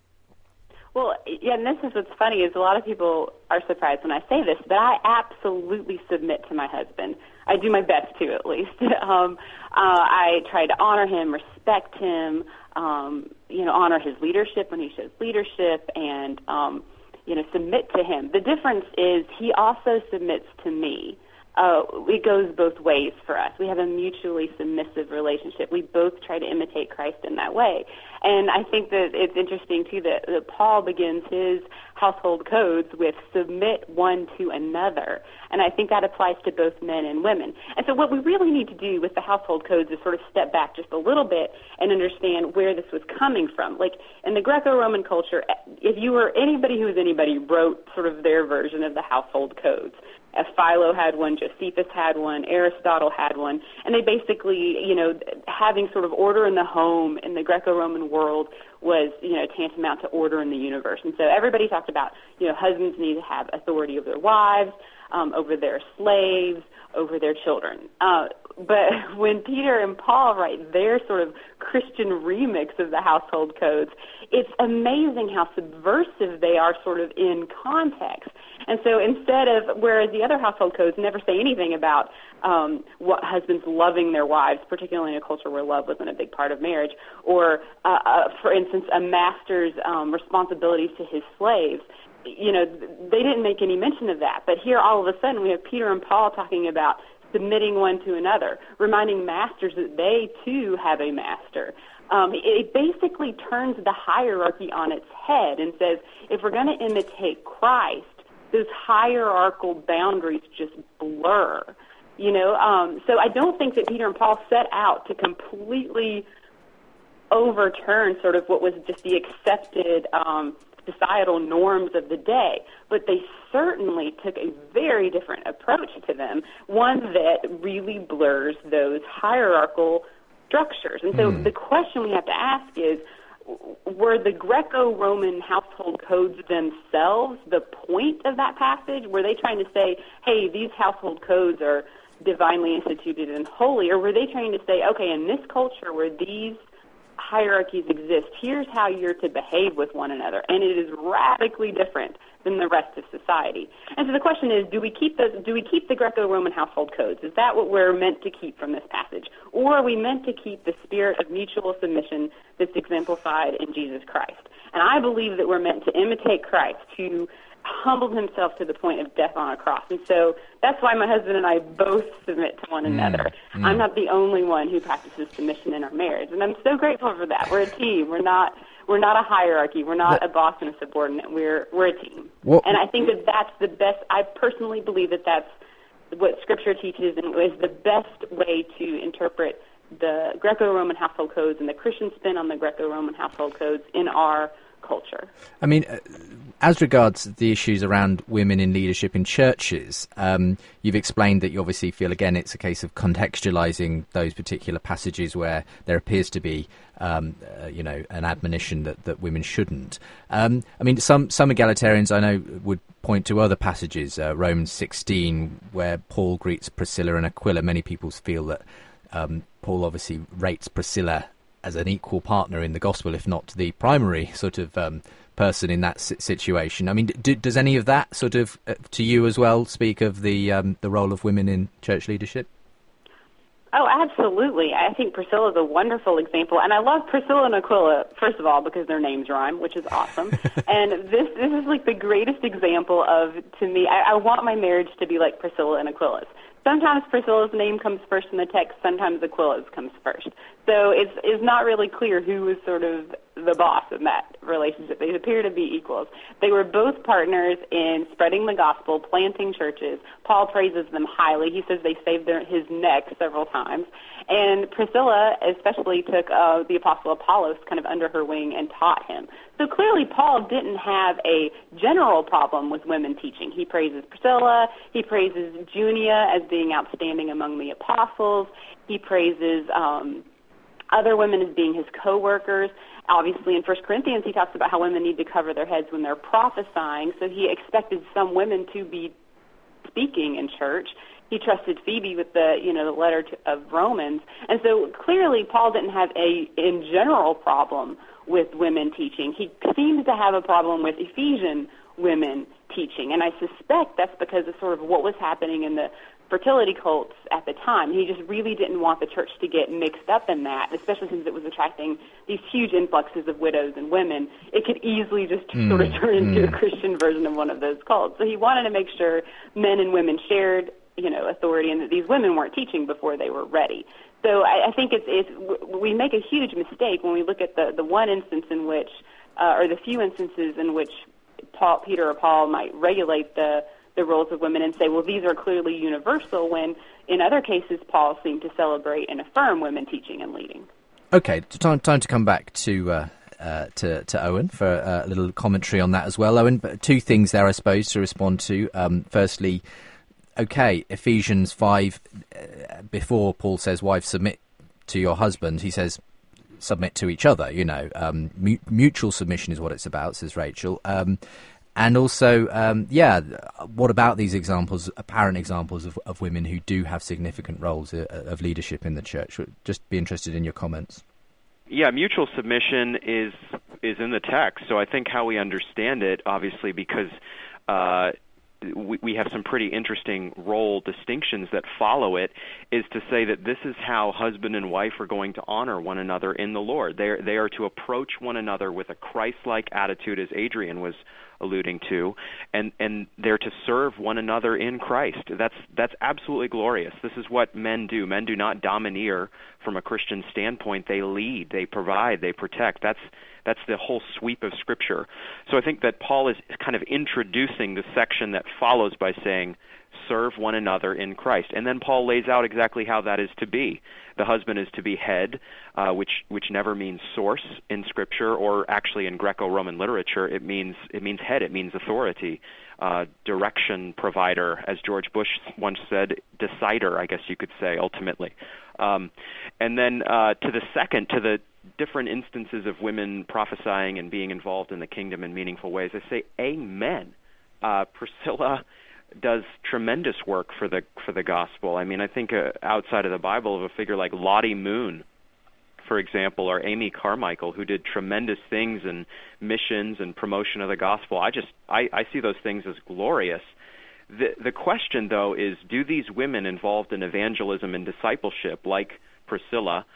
Well, yeah, and this is what's funny is a lot of people are surprised when I say this, but I absolutely submit to my husband. I do my best to, at least. um, uh, I try to honor him, respect him, um, you know, honor his leadership when he shows leadership, and um, you know, submit to him. The difference is he also submits to me. Uh, it goes both ways for us. We have a mutually submissive relationship. We both try to imitate Christ in that way. And I think that it's interesting, too, that, that Paul begins his household codes with submit one to another. And I think that applies to both men and women. And so what we really need to do with the household codes is sort of step back just a little bit and understand where this was coming from. Like in the Greco-Roman culture, if you were anybody who was anybody wrote sort of their version of the household codes. Uh, Philo had one, Josephus had one, Aristotle had one, and they basically, you know, having sort of order in the home in the Greco-Roman world was, you know, tantamount to order in the universe. And so everybody talked about, you know, husbands need to have authority over their wives, um, over their slaves, over their children. Uh, but when Peter and Paul write their sort of Christian remix of the household codes, it's amazing how subversive they are sort of in context. And so instead of, whereas the other household codes never say anything about um, what husbands loving their wives, particularly in a culture where love wasn't a big part of marriage, or, uh, uh, for instance, a master's um, responsibilities to his slaves, you know, they didn't make any mention of that. But here, all of a sudden, we have Peter and Paul talking about submitting one to another, reminding masters that they, too, have a master. Um, it basically turns the hierarchy on its head and says, if we're going to imitate Christ, those hierarchical boundaries just blur, you know. Um, so I don't think that Peter and Paul set out to completely overturn sort of what was just the accepted um, societal norms of the day, but they certainly took a very different approach to them, one that really blurs those hierarchical structures. And so mm. the question we have to ask is, were the Greco-Roman household codes themselves the point of that passage? Were they trying to say, hey, these household codes are divinely instituted and holy, or were they trying to say, okay, in this culture where these hierarchies exist, here's how you're to behave with one another, and it is radically different than the rest of society. And so the question is, do we keep those, do we keep the Greco-Roman household codes? Is that what we're meant to keep from this passage? Or are we meant to keep the spirit of mutual submission that's exemplified in Jesus Christ? And I believe that we're meant to imitate Christ, who humbled himself to the point of death on a cross. And so that's why my husband and I both submit to one mm, another. Mm. I'm not the only one who practices submission in our marriage, and I'm so grateful for that. We're a team. We're not we're not a hierarchy. We're not what? a boss and a subordinate. We're we're a team. What? And I think that that's the best. I personally believe that that's what Scripture teaches and is the best way to interpret the Greco-Roman household codes and the Christian spin on the Greco-Roman household codes in our culture. I mean, as regards the issues around women in leadership in churches, um, you've explained that you obviously feel, again, it's a case of contextualizing those particular passages where there appears to be, um, uh, you know, an admonition that, that women shouldn't. Um, I mean, some, some egalitarians I know would point to other passages, uh, Romans sixteen, where Paul greets Priscilla and Aquila. Many people feel that um, Paul obviously rates Priscilla as an equal partner in the gospel, if not the primary sort of um, person in that situation. I mean, do, does any of that sort of, uh, to you as well, speak of the um, the role of women in church leadership? Oh, absolutely. I think Priscilla is a wonderful example. And I love Priscilla and Aquila, first of all, because their names rhyme, which is awesome. And this this is like the greatest example of, to me, I, I want my marriage to be like Priscilla and Aquila's. Sometimes Priscilla's name comes first in the text, sometimes Aquila's comes first. So it's, it's not really clear who is sort of the boss in that relationship. They appear to be equals. They were both partners in spreading the gospel, planting churches. Paul praises them highly. He says they saved their, his neck several times. And Priscilla especially took uh, the Apostle Apollos kind of under her wing and taught him. So clearly Paul didn't have a general problem with women teaching. He praises Priscilla. He praises Junia as being outstanding among the apostles. He praises um, other women as being his co-workers. Obviously, in First Corinthians, he talks about how women need to cover their heads when they're prophesying. So he expected some women to be speaking in church. He trusted Phoebe with the, you know, the letter to, of Romans. And so clearly Paul didn't have a, in general, problem with women teaching. He seems to have a problem with Ephesian women teaching. And I suspect that's because of sort of what was happening in the fertility cults at the time. He just really didn't want the church to get mixed up in that, especially since it was attracting these huge influxes of widows and women. It could easily just mm. sort of turn into mm. a Christian version of one of those cults. So he wanted to make sure men and women shared, you know, authority, and that these women weren't teaching before they were ready. So I, I think it's, it's we make a huge mistake when we look at the, the one instance in which, uh, or the few instances in which Paul, Peter or Paul might regulate the the roles of women and say, well, these are clearly universal, when in other cases Paul seemed to celebrate and affirm women teaching and leading. Okay, time time to come back to uh, uh, to, to Owen for uh, a little commentary on that as well. Owen, two things there, I suppose, to respond to. Um, firstly, okay, Ephesians five, uh, before Paul says, wives, submit to your husband, he says, submit to each other, you know. Um, mu- mutual submission is what it's about, says Rachel. Um And also, um, yeah, what about these examples, apparent examples of, of women who do have significant roles uh, of leadership in the church? Just be interested in your comments. Yeah, mutual submission is is in the text. So I think how we understand it, obviously, because uh, we, we have some pretty interesting role distinctions that follow it, is to say that this is how husband and wife are going to honor one another in the Lord. They they are to approach one another with a Christ-like attitude, as Adrian was alluding to, and and they're to serve one another in Christ. That's that's absolutely glorious. This is what men do. Men do not domineer from a Christian standpoint. They lead, they provide, they protect. That's that's the whole sweep of Scripture. So I think that Paul is kind of introducing the section that follows by saying, serve one another in Christ. And then Paul lays out exactly how that is to be. The husband is to be head, uh, which which never means source in Scripture, or actually in Greco-Roman literature, it means it means head, it means authority, uh, direction provider, as George Bush once said, decider, I guess you could say, ultimately. Um, and then uh, to the second, to the different instances of women prophesying and being involved in the kingdom in meaningful ways, I say amen. Uh, Priscilla does tremendous work for the for the gospel. I mean, I think uh, outside of the Bible, of a figure like Lottie Moon, for example, or Amy Carmichael, who did tremendous things in missions and promotion of the gospel. I just I, I see those things as glorious. The the question, though, is, do these women involved in evangelism and discipleship, like Priscilla,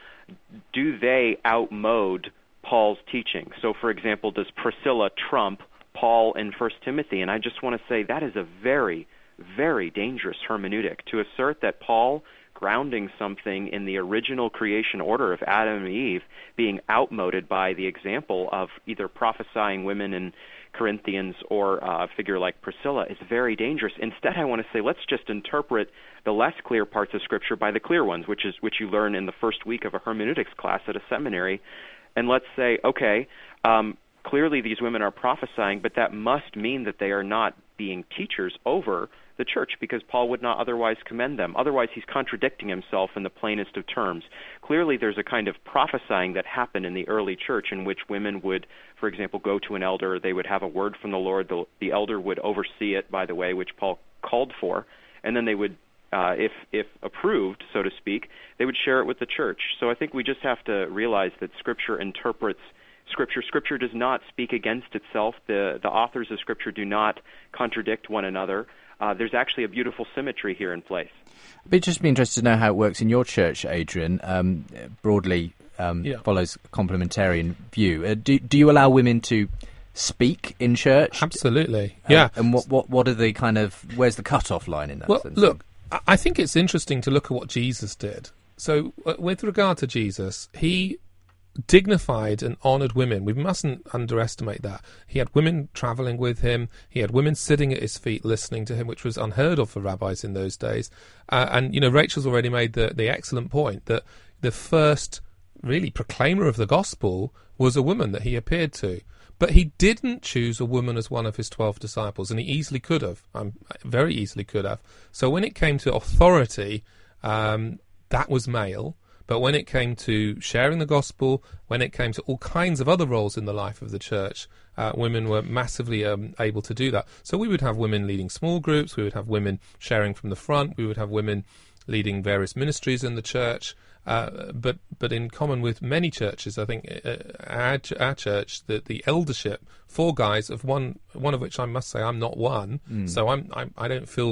do they outmode Paul's teaching? So, for example, does Priscilla trump Paul in First Timothy? And I just want to say that is a very, very dangerous hermeneutic, to assert that Paul, grounding something in the original creation order of Adam and Eve, being outmoded by the example of either prophesying women in Corinthians or uh, a figure like Priscilla, is very dangerous. Instead, I want to say, let's just interpret the less clear parts of Scripture by the clear ones, which is which you learn in the first week of a hermeneutics class at a seminary. And let's say, okay, um, clearly these women are prophesying, but that must mean that they are not being teachers over the church, because Paul would not otherwise commend them. Otherwise, he's contradicting himself in the plainest of terms. Clearly, there's a kind of prophesying that happened in the early church in which women would, for example, go to an elder. They would have a word from the Lord. The, the elder would oversee it, by the way, which Paul called for, and then they would, uh, if if approved, so to speak, they would share it with the church. So I think we just have to realize that Scripture interprets Scripture. Scripture does not speak against itself. The the authors of Scripture do not contradict one another. Uh, there's actually a beautiful symmetry here in place. I'd just be interested to know how it works in your church, Adrian. Um, broadly um, yeah. follows a complementarian view. Uh, do do you allow women to speak in church? Absolutely, uh, yeah. And what, what what are the kind of, where's the cut-off line in that well, sense? Look, I think it's interesting to look at what Jesus did. So uh, with regard to Jesus, he dignified and honoured women. We mustn't underestimate that. He had women travelling with him. He had women sitting at his feet listening to him, which was unheard of for rabbis in those days. Uh, and, you know, Rachel's already made the, the excellent point that the first really proclaimer of the gospel was a woman that he appeared to. But he didn't choose a woman as one of his twelve disciples, and he easily could have, um, very easily could have. So when it came to authority, um, that was male. But when it came to sharing the gospel, when it came to all kinds of other roles in the life of the church, uh, women were massively um, able to do that. So we would have women leading small groups, we would have women sharing from the front, we would have women leading various ministries in the church. Uh, but but in common with many churches, I think uh, our, our church, the, the eldership, four guys, of one one of which I must say I'm not one, mm. so I'm, I'm I don't feel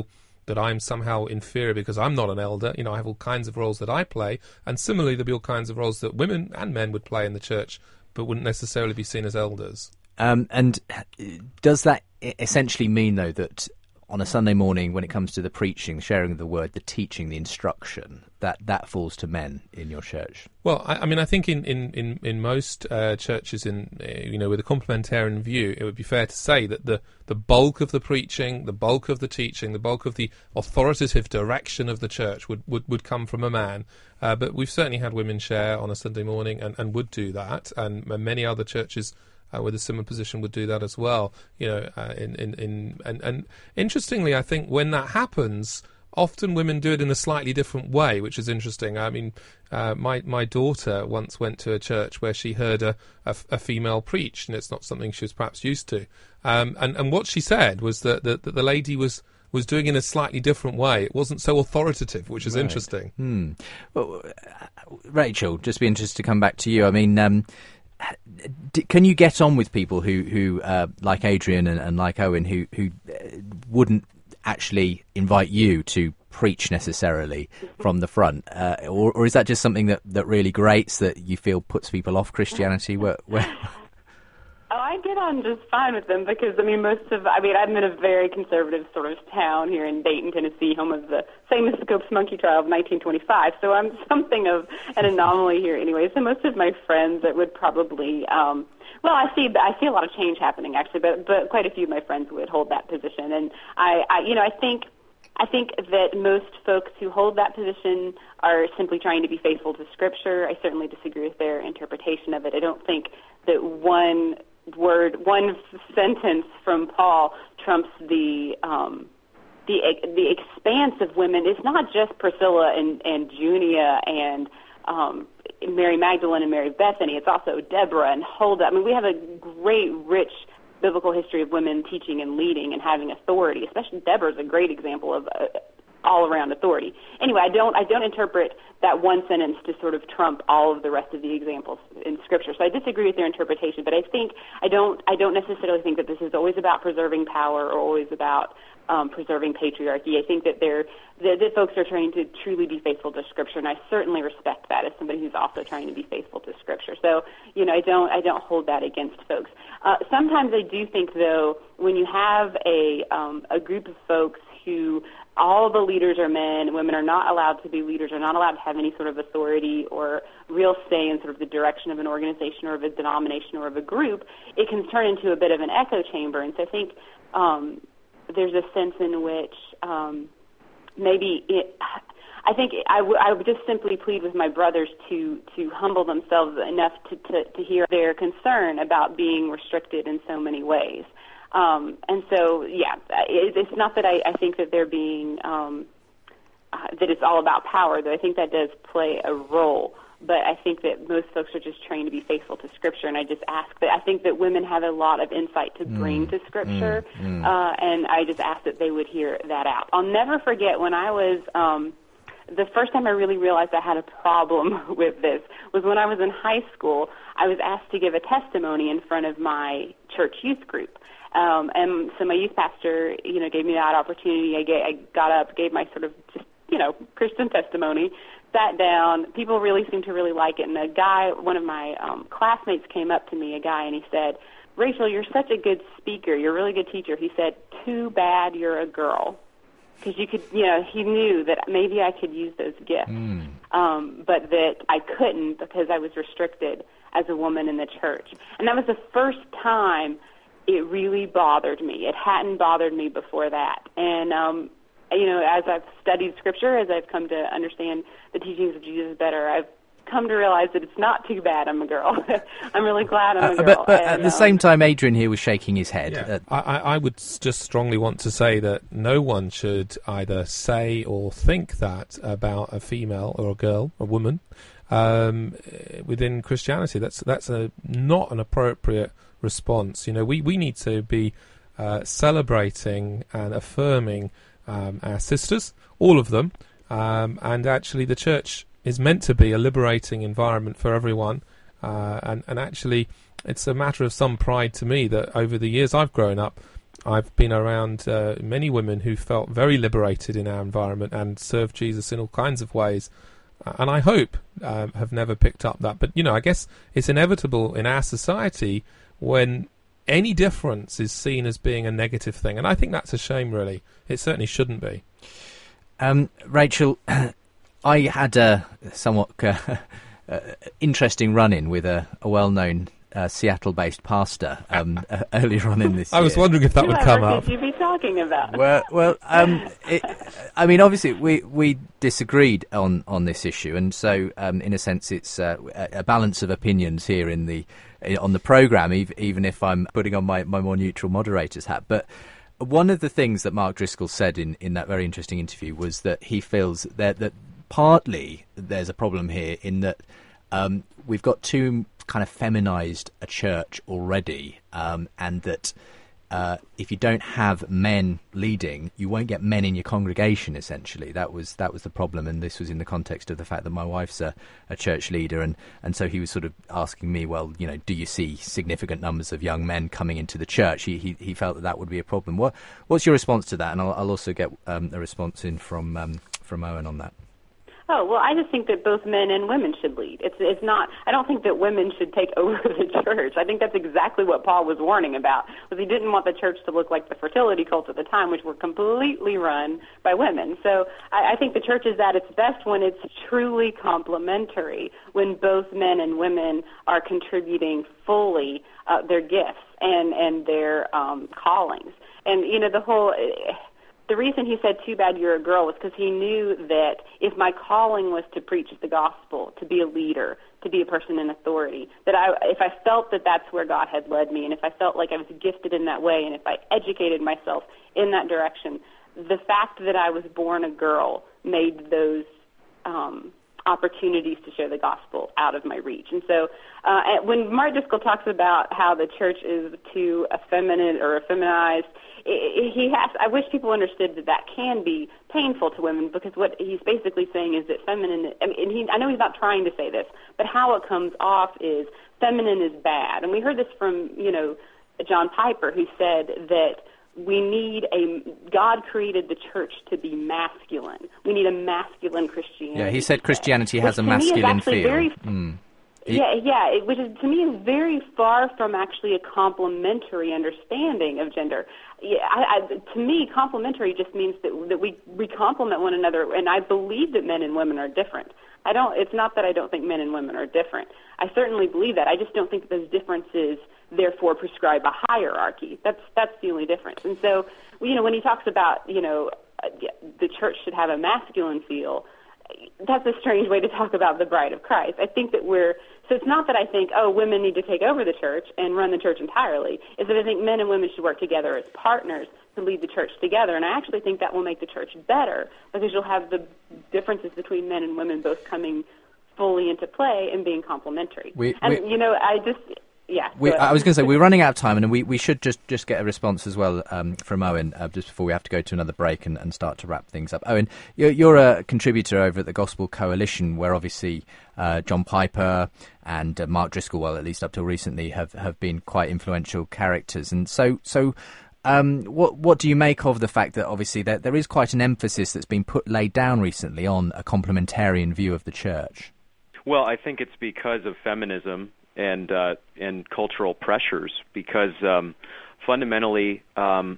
that I'm somehow inferior because I'm not an elder. You know, I have all kinds of roles that I play, and similarly there'll be all kinds of roles that women and men would play in the church, but wouldn't necessarily be seen as elders. Um, and does that essentially mean, though, that on a Sunday morning, when it comes to the preaching, the sharing of the word, the teaching, the instruction, that, that falls to men in your church? Well, I, I mean, I think in in in, in most uh, churches, in uh, you know, with a complementarian view, it would be fair to say that the the bulk of the preaching, the bulk of the teaching, the bulk of the authoritative direction of the church would would, would come from a man. Uh, but we've certainly had women share on a Sunday morning, and, and would do that, and many other churches Uh, with a similar position would do that as well, you know. Uh, in, in, in and, and interestingly, I think when that happens, often women do it in a slightly different way, which is interesting. I mean, uh, my my daughter once went to a church where she heard a, a, a female preach, and it's not something she was perhaps used to. Um, and and what she said was that, that, that the lady was. was doing it in a slightly different way. It wasn't so authoritative, which is right. interesting. Hmm. Well, Rachel, just be interested to come back to you. I mean, um, can you get on with people who, who uh, like Adrian and, and like Owen, who, who wouldn't actually invite you to preach necessarily from the front? Uh, or, or is that just something that, that really grates, that you feel puts people off Christianity? Where, where... Oh, I get on just fine with them because, I mean, most of, I mean, I'm in a very conservative sort of town here in Dayton, Tennessee, home of the famous Scopes monkey trial of nineteen twenty-five, so I'm something of an anomaly here anyway. So most of my friends that would probably, um, well, I see I see a lot of change happening, actually, but, but quite a few of my friends would hold that position. And, I, I you know, I think I think that most folks who hold that position are simply trying to be faithful to Scripture. I certainly disagree with their interpretation of it. I don't think that one word, one sentence from Paul trumps the um, the the expanse of women. It's not just Priscilla and, and Junia and um, Mary Magdalene and Mary Bethany. It's also Deborah and Huldah. I mean, we have a great, rich biblical history of women teaching and leading and having authority. Especially Deborah's a great example of uh, all-around authority. Anyway, I don't I don't interpret that one sentence to sort of trump all of the rest of the examples in Scripture. So I disagree with their interpretation, but I think I don't I don't necessarily think that this is always about preserving power or always about um, preserving patriarchy. I think that they're that, that folks are trying to truly be faithful to Scripture, and I certainly respect that as somebody who's also trying to be faithful to Scripture. So you know, I don't I don't hold that against folks. Uh, sometimes I do think, though, when you have a um, a group of folks who all the leaders are men, and women are not allowed to be leaders, are not allowed to have any sort of authority or real say in sort of the direction of an organization or of a denomination or of a group, it can turn into a bit of an echo chamber. And so I think um, there's a sense in which um, maybe it, I think I, w- I would just simply plead with my brothers to, to humble themselves enough to, to, to hear their concern about being restricted in so many ways. Um, and so, yeah, it, it's not that I, I think that they're being, um, uh, that it's all about power, though I think that does play a role. But I think that most folks are just trained to be faithful to Scripture, and I just ask that, I think that women have a lot of insight to bring mm, to Scripture, mm, mm. Uh, and I just ask that they would hear that out. I'll never forget when I was, um, the first time I really realized I had a problem with this was when I was in high school. I was asked to give a testimony in front of my church youth group. Um, and so my youth pastor, you know, gave me that opportunity. I, gave, I got up, gave my sort of just, you know, Christian testimony, sat down. People really seemed to really like it. And a guy, one of my um, classmates came up to me, a guy, and he said, "Rachel, you're such a good speaker. You're a really good teacher." He said, "Too bad you're a girl." Because you could, you know, he knew that maybe I could use those gifts, mm. um, but that I couldn't because I was restricted as a woman in the church. And that was the first time it really bothered me. It hadn't bothered me before that. And, um, you know, as I've studied Scripture, as I've come to understand the teachings of Jesus better, I've come to realize that it's not too bad I'm a girl. I'm really glad I'm a uh, girl. But, but and, at the um, same time, Adrian here was shaking his head. Yeah. Uh, I, I would just strongly want to say that no one should either say or think that about a female or a girl, a woman, um, within Christianity. That's that's a not an appropriate response. You know, we, we need to be uh, celebrating and affirming um, our sisters, all of them, um, and actually the church is meant to be a liberating environment for everyone, uh, and, and actually it's a matter of some pride to me that over the years I've grown up, I've been around uh, many women who felt very liberated in our environment and served Jesus in all kinds of ways. Uh, and I hope um, have never picked up that. But, you know, I guess it's inevitable in our society when any difference is seen as being a negative thing. And I think that's a shame, really. It certainly shouldn't be. Um, Rachel, I had a somewhat uh, uh, interesting run-in with a, a well-known Uh, Seattle-based pastor um, uh, earlier on in this I year. was wondering if that would come up. Who could you be talking about? Well, well, um, it, I mean, obviously, we we disagreed on, on this issue, and so um, in a sense, it's uh, a balance of opinions here in the on the program, even if I'm putting on my, my more neutral moderator's hat. But one of the things that Mark Driscoll said in, in that very interesting interview was that he feels that that partly there's a problem here in that um, we've got too kind of feminized a church already, um, and that uh, if you don't have men leading, you won't get men in your congregation. Essentially, that was that was the problem, and this was in the context of the fact that my wife's a, a church leader, and and so he was sort of asking me, well, you know, do you see significant numbers of young men coming into the church? He he, he felt that that would be a problem. What what's your response to that? And I'll, I'll also get um, a response in from um, from Owen on that. Oh, well, I just think that both men and women should lead. It's it's not, I don't think that women should take over the church. I think that's exactly what Paul was warning about, was he didn't want the church to look like the fertility cults at the time, which were completely run by women. So I, I think the church is at its best when it's truly complementary, when both men and women are contributing fully uh, their gifts and, and their um, callings. And, you know, the whole... The reason he said, too bad you're a girl, was because he knew that if my calling was to preach the gospel, to be a leader, to be a person in authority, that I, if I felt that that's where God had led me, and if I felt like I was gifted in that way, and if I educated myself in that direction, the fact that I was born a girl made those um, opportunities to share the gospel out of my reach. And so uh, when Mark Driscoll talks about how the church is too effeminate or effeminized, he has. I wish people understood that that can be painful to women, because what he's basically saying is that feminine. I mean, and he, I know he's not trying to say this, but how it comes off is feminine is bad. And we heard this from, you know, John Piper, who said that we need a God created the church to be masculine. We need a masculine Christianity. Yeah, he said Christianity has which a masculine feel. Very, mm. Yeah, yeah, it, which is, to me, is very far from actually a complementary understanding of gender. Yeah, I, I, to me, complementary just means that that we we complement one another, and I believe that men and women are different. I don't. It's not that I don't think men and women are different. I certainly believe that. I just don't think that those differences therefore prescribe a hierarchy. That's that's the only difference. And so, you know, when he talks about, you know, the church should have a masculine feel, that's a strange way to talk about the bride of Christ. I think that we're, so it's not that I think, oh, women need to take over the church and run the church entirely. It's that I think men and women should work together as partners to lead the church together. And I actually think that will make the church better, because you'll have the differences between men and women both coming fully into play and being complementary. We, and, we, you know, I just... Yeah, we, I was going to say, we're running out of time, and we, we should just, just get a response as well um, from Owen uh, just before we have to go to another break and, and start to wrap things up. Owen, you're, you're a contributor over at the Gospel Coalition, where obviously uh, John Piper and uh, Mark Driscoll, well, at least up till recently, have, have been quite influential characters. And so, so um, what what do you make of the fact that obviously there, there is quite an emphasis that's been put laid down recently on a complementarian view of the church? Well, I think it's because of feminism and uh, and cultural pressures, because um, fundamentally um,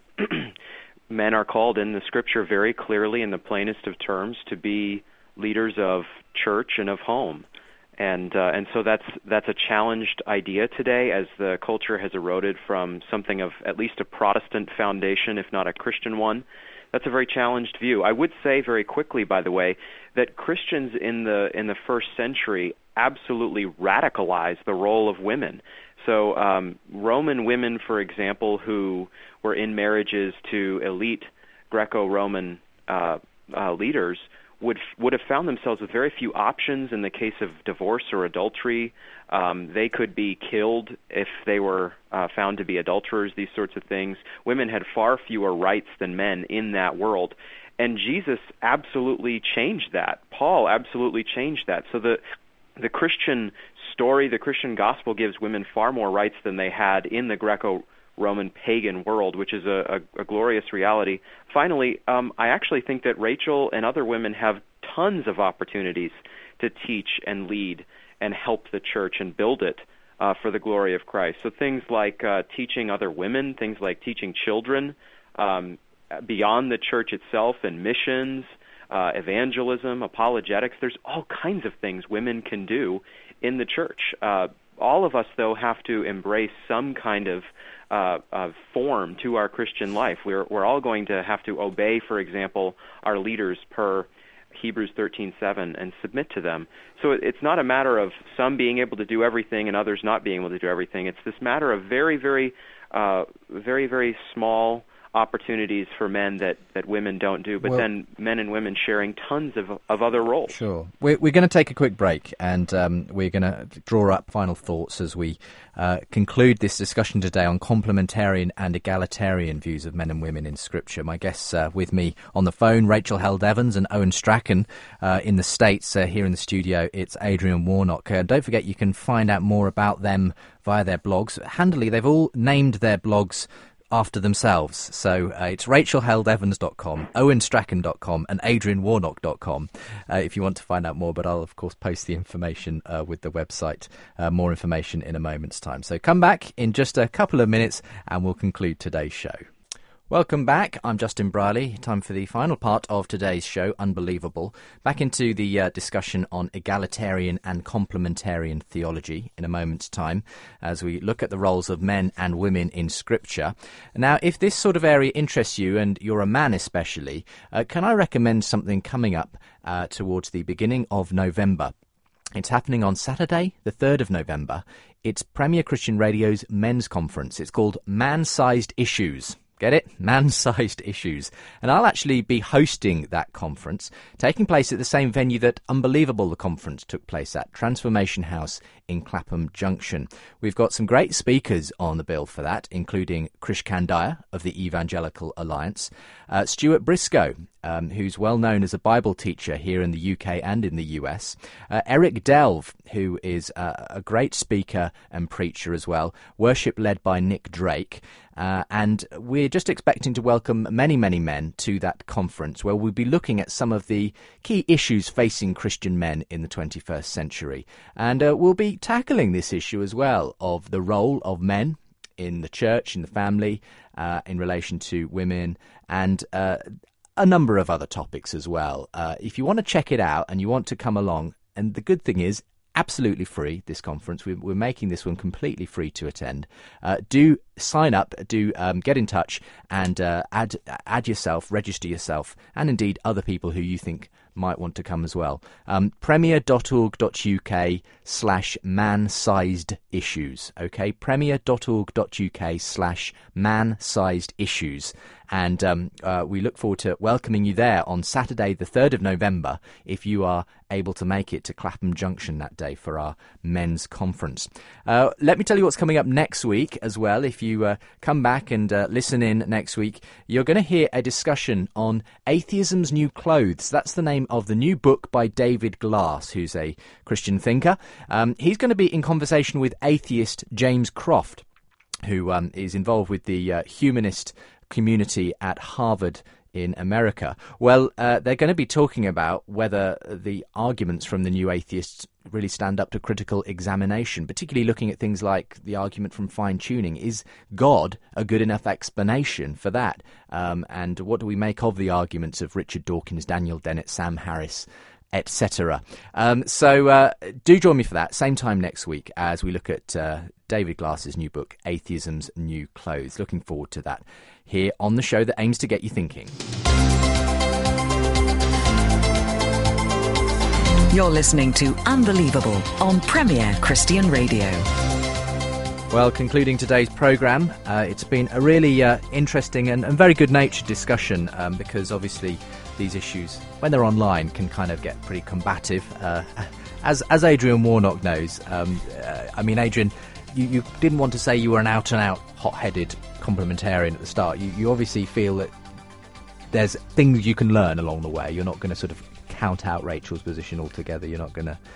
men are called in the Scripture very clearly in the plainest of terms to be leaders of church and of home. And uh, and so that's that's a challenged idea today, as the culture has eroded from something of at least a Protestant foundation, if not a Christian one. That's a very challenged view. I would say very quickly, by the way, that Christians in the in the first century absolutely radicalized the role of women. So um, Roman women, for example, who were in marriages to elite Greco-Roman uh, uh, leaders, would would have found themselves with very few options in the case of divorce or adultery. Um, they could be killed if they were uh, found to be adulterers, these sorts of things. Women had far fewer rights than men in that world. And Jesus absolutely changed that. Paul absolutely changed that. So the the Christian story, the Christian gospel gives women far more rights than they had in the Greco Roman pagan world, which is a, a, a glorious reality. Finally, um, I actually think that Rachel and other women have tons of opportunities to teach and lead and help the church and build it uh, for the glory of Christ. So things like uh, teaching other women, things like teaching children um, beyond the church itself, and missions, uh, evangelism, apologetics. There's all kinds of things women can do in the church. Uh, all of us, though, have to embrace some kind of uh, of form to our Christian life. We're we're all going to have to obey, for example, our leaders per Hebrews thirteen seven and submit to them. So it's not a matter of some being able to do everything and others not being able to do everything. It's this matter of very, very, uh, very, very small opportunities for men that, that women don't do, but well, then men and women sharing tons of of other roles. Sure. We're, we're going to take a quick break, and um, we're going to draw up final thoughts as we uh, conclude this discussion today on complementarian and egalitarian views of men and women in Scripture. My guests uh, with me on the phone, Rachel Held Evans and Owen Strachan. Uh, in the States, uh, here in the studio, it's Adrian Warnock. Uh, don't forget, you can find out more about them via their blogs. Handily, they've all named their blogs after themselves. So uh, it's rachel held evans dot com, owen strachan dot com and adrian warnock dot com uh, if you want to find out more. But I'll, of course, post the information uh, with the website, uh, more information in a moment's time. So come back in just a couple of minutes and we'll conclude today's show. Welcome back. I'm Justin Brierley. Time for the final part of today's show, Unbelievable. Back into the uh, discussion on egalitarian and complementarian theology in a moment's time as we look at the roles of men and women in Scripture. Now, if this sort of area interests you, and you're a man especially, uh, can I recommend something coming up uh, towards the beginning of November? It's happening on Saturday, the third of November. It's Premier Christian Radio's men's conference. It's called Man-Sized Issues. Get it? Man-Sized Issues. And I'll actually be hosting that conference, taking place at the same venue that Unbelievable, the conference, took place at, Transformation House in Clapham Junction. We've got some great speakers on the bill for that, including Krish Kandiah of the Evangelical Alliance, uh, Stuart Briscoe, um, who's well known as a Bible teacher here in the U K and in the U S, uh, Eric Delve, who is uh, a great speaker and preacher as well, worship led by Nick Drake. Uh, and we're just expecting to welcome many, many men to that conference where we'll be looking at some of the key issues facing Christian men in the twenty-first century. And uh, we'll be tackling this issue as well of the role of men in the church, in the family, uh, in relation to women, and uh, a number of other topics as well. Uh, if you want to check it out and you want to come along, and the good thing is, absolutely free, this conference. We're, we're making this one completely free to attend. Uh, do sign up, do um, get in touch and uh, add add yourself, register yourself, and indeed other people who you think might want to come as well. Um, premier.org.uk slash man-sized issues. Okay, premier.org.uk slash man-sized issues. And um, uh, we look forward to welcoming you there on Saturday, the third of November, if you are able to make it to Clapham Junction that day for our men's conference. Uh, let me tell you what's coming up next week as well. If you uh, come back and uh, listen in next week, you're going to hear a discussion on Atheism's New Clothes. That's the name of the new book by David Glass, who's a Christian thinker. Um, he's going to be in conversation with atheist James Croft, who um, is involved with the uh, humanist community at Harvard in America. Well, uh, they're going to be talking about whether the arguments from the new atheists really stand up to critical examination, particularly looking at things like the argument from fine-tuning. Is God a good enough explanation for that? Um, and what do we make of the arguments of Richard Dawkins, Daniel Dennett, Sam Harris, et cetera. Um, so uh, do join me for that, same time next week, as we look at uh, David Glass's new book, Atheism's New Clothes. Looking forward to that here on the show that aims to get you thinking. You're listening to Unbelievable on Premier Christian Radio. Well, concluding today's programme, uh, it's been a really uh, interesting and, and very good-natured discussion um, because obviously these issues, when they're online, can kind of get pretty combative. Uh, as as Adrian Warnock knows, um, uh, I mean, Adrian, you, you didn't want to say you were an out-and-out hot-headed complementarian at the start. You, you obviously feel that there's things you can learn along the way. You're not going to sort of count out Rachel's position altogether. You're not going to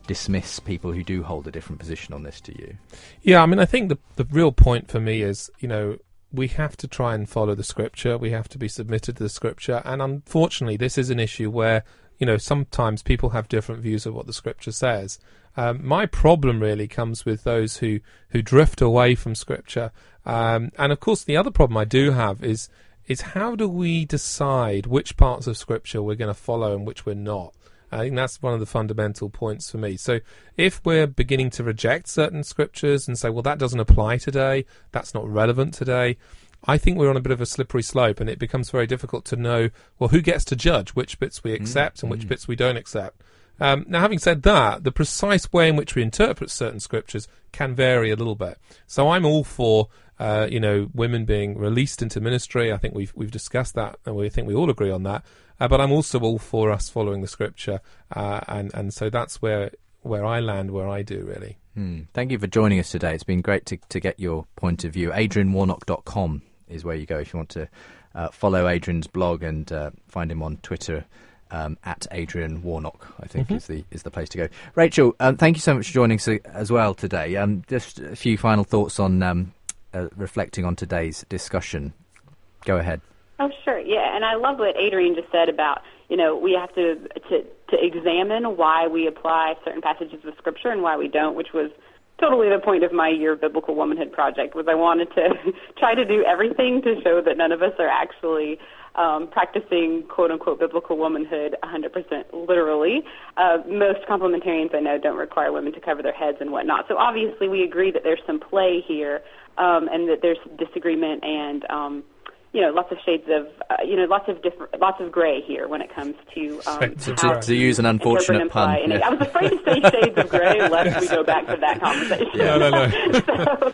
dismiss people who do hold a different position on this to you? Yeah, I mean, I think the the real point for me is, you know, we have to try and follow the Scripture. We have to be submitted to the Scripture. And unfortunately, this is an issue where, you know, sometimes people have different views of what the Scripture says. Um, my problem really comes with those who, who drift away from Scripture. Um, and, of course, the other problem I do have is is how do we decide which parts of Scripture we're going to follow and which we're not? I think that's one of the fundamental points for me. So if we're beginning to reject certain scriptures and say, well, that doesn't apply today, that's not relevant today, I think we're on a bit of a slippery slope, and it becomes very difficult to know, well, who gets to judge which bits we accept mm, and which mm. bits we don't accept. Um, now, having said that, the precise way in which we interpret certain scriptures can vary a little bit. So I'm all for, uh, you know, women being released into ministry. I think we've we've discussed that, and we think we all agree on that. Uh, but I'm also all for us following the Scripture, uh, and and so that's where where I land, where I do really. Hmm. Thank you for joining us today. It's been great to to get your point of view. Adrian Warnock dot com is where you go if you want to uh, follow Adrian's blog and uh, find him on Twitter. Um, at Adrian Warnock, I think, mm-hmm. is the is the place to go. Rachel, um, thank you so much for joining us as well today. Um, just a few final thoughts on um, uh, reflecting on today's discussion. Go ahead. Oh, sure, yeah, and I love what Adrian just said about, you know, we have to to, to examine why we apply certain passages of Scripture and why we don't, which was totally the point of my Year of Biblical Womanhood project, was I wanted to try to do everything to show that none of us are actually um, practicing quote-unquote biblical womanhood one hundred percent literally. Uh, most complementarians I know don't require women to cover their heads and whatnot. So obviously we agree that there's some play here um, and that there's disagreement and um, you know, lots of shades of, uh, you know, lots of different, lots of gray here when it comes to um, to, to, to use an unfortunate pun. And yeah. I was afraid to say shades of gray, lest we go back to that conversation. Yeah. No, no, no. so,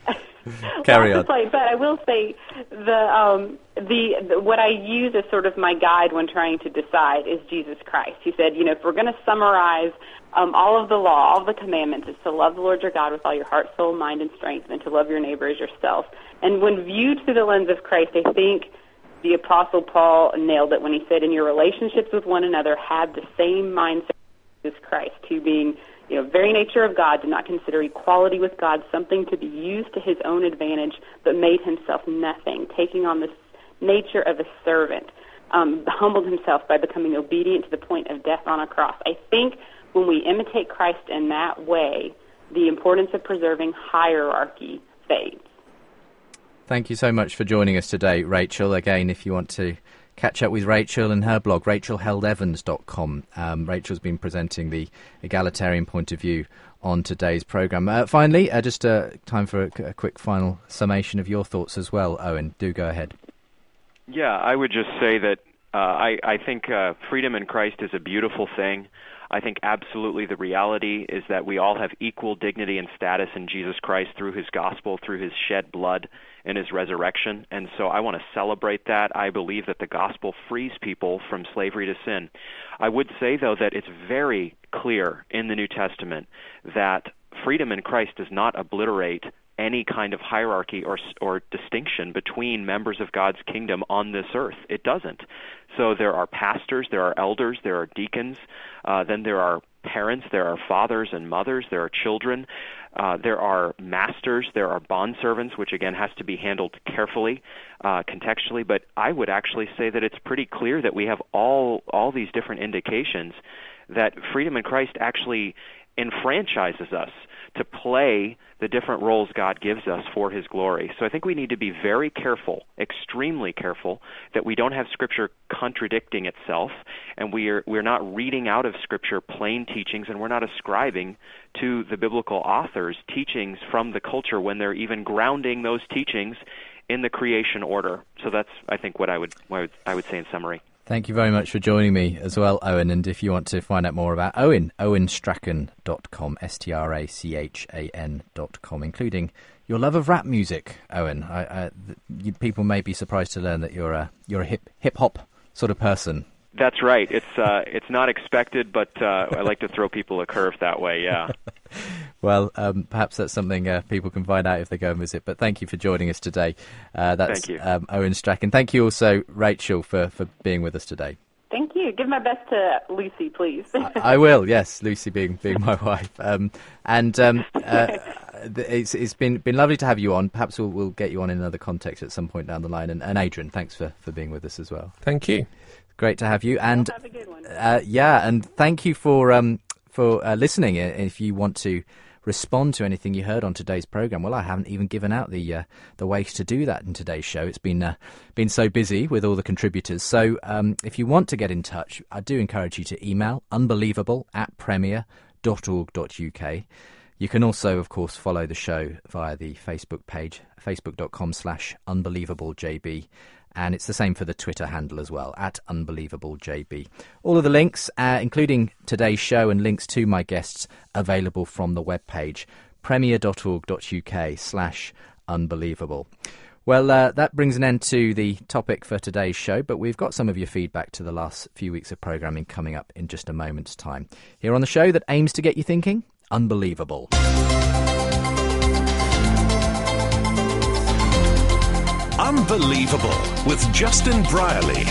Carry on. Play, but I will say the, um, the the what I use as sort of my guide when trying to decide is Jesus Christ. He said, you know, if we're going to summarize um, all of the law, all of the commandments, is to love the Lord your God with all your heart, soul, mind, and strength, and to love your neighbor as yourself. And when viewed through the lens of Christ, I think the Apostle Paul nailed it when he said, in your relationships with one another, have the same mindset as Christ, to being, you know, very nature of God, did not consider equality with God something to be used to his own advantage, but made himself nothing, taking on the nature of a servant, um, humbled himself by becoming obedient to the point of death on a cross. I think when we imitate Christ in that way, the importance of preserving hierarchy fades. Thank you so much for joining us today, Rachel. Again, if you want to catch up with Rachel and her blog, rachel held evans dot com. Um, Rachel's been presenting the egalitarian point of view on today's programme. Uh, finally, uh, just uh, time for a, a quick final summation of your thoughts as well, Owen. Do go ahead. Yeah, I would just say that uh, I, I think uh, freedom in Christ is a beautiful thing. I think absolutely the reality is that we all have equal dignity and status in Jesus Christ through his gospel, through his shed blood and his resurrection. And so I want to celebrate that. I believe that the gospel frees people from slavery to sin. I would say, though, that it's very clear in the New Testament that freedom in Christ does not obliterate any kind of hierarchy or or distinction between members of God's kingdom on this earth. It doesn't. So there are pastors, there are elders, there are deacons, uh, then there are parents, there are fathers and mothers, there are children, uh, there are masters, there are bondservants, which again has to be handled carefully, uh, contextually. But I would actually say that it's pretty clear that we have all all these different indications that freedom in Christ actually enfranchises us to play the different roles God gives us for his glory. So I think we need to be very careful, extremely careful, that we don't have Scripture contradicting itself, and we are, we're not reading out of Scripture plain teachings, and we're not ascribing to the biblical authors teachings from the culture when they're even grounding those teachings in the creation order. So that's, I think, what I would, what I would, I would say in summary. Thank you very much for joining me as well, Owen. And if you want to find out more about Owen, owen strachan dot com, S T R A C H A N dot com, including your love of rap music, Owen. I, I, you, people may be surprised to learn that you're a you're a hip hip hop sort of person. That's right. It's uh, it's not expected, but uh, I like to throw people a curve that way. Yeah. Well, um, perhaps that's something uh, people can find out if they go and visit. But thank you for joining us today. Uh, that's thank you. Um, Owen Strachan. Thank you also, Rachel, for, for being with us today. Thank you. Give my best to Lucy, please. I, I will, yes, Lucy being being my wife. Um, and um, uh, it's it's been been lovely to have you on. Perhaps we'll, we'll get you on in another context at some point down the line. And, and Adrian, thanks for, for being with us as well. Thank you. Great to have you. And have a good one. Uh, yeah, and thank you for um, for uh, listening. If you want to respond to anything you heard on today's programme, well, I haven't even given out the uh, the ways to do that in today's show. It's been uh, been so busy with all the contributors. So um, if you want to get in touch, I do encourage you to email unbelievable at premier dot org dot uk. You can also, of course, follow the show via the Facebook page, facebook.com slash unbelievablejb. And it's the same for the Twitter handle as well, at UnbelievableJB. All of the links, uh, including today's show and links to my guests, available from the webpage, premier dot org dot uk slash unbelievable. Well, uh, that brings an end to the topic for today's show, but we've got some of your feedback to the last few weeks of programming coming up in just a moment's time. Here on the show that aims to get you thinking, Unbelievable. Unbelievable with Justin Brierley.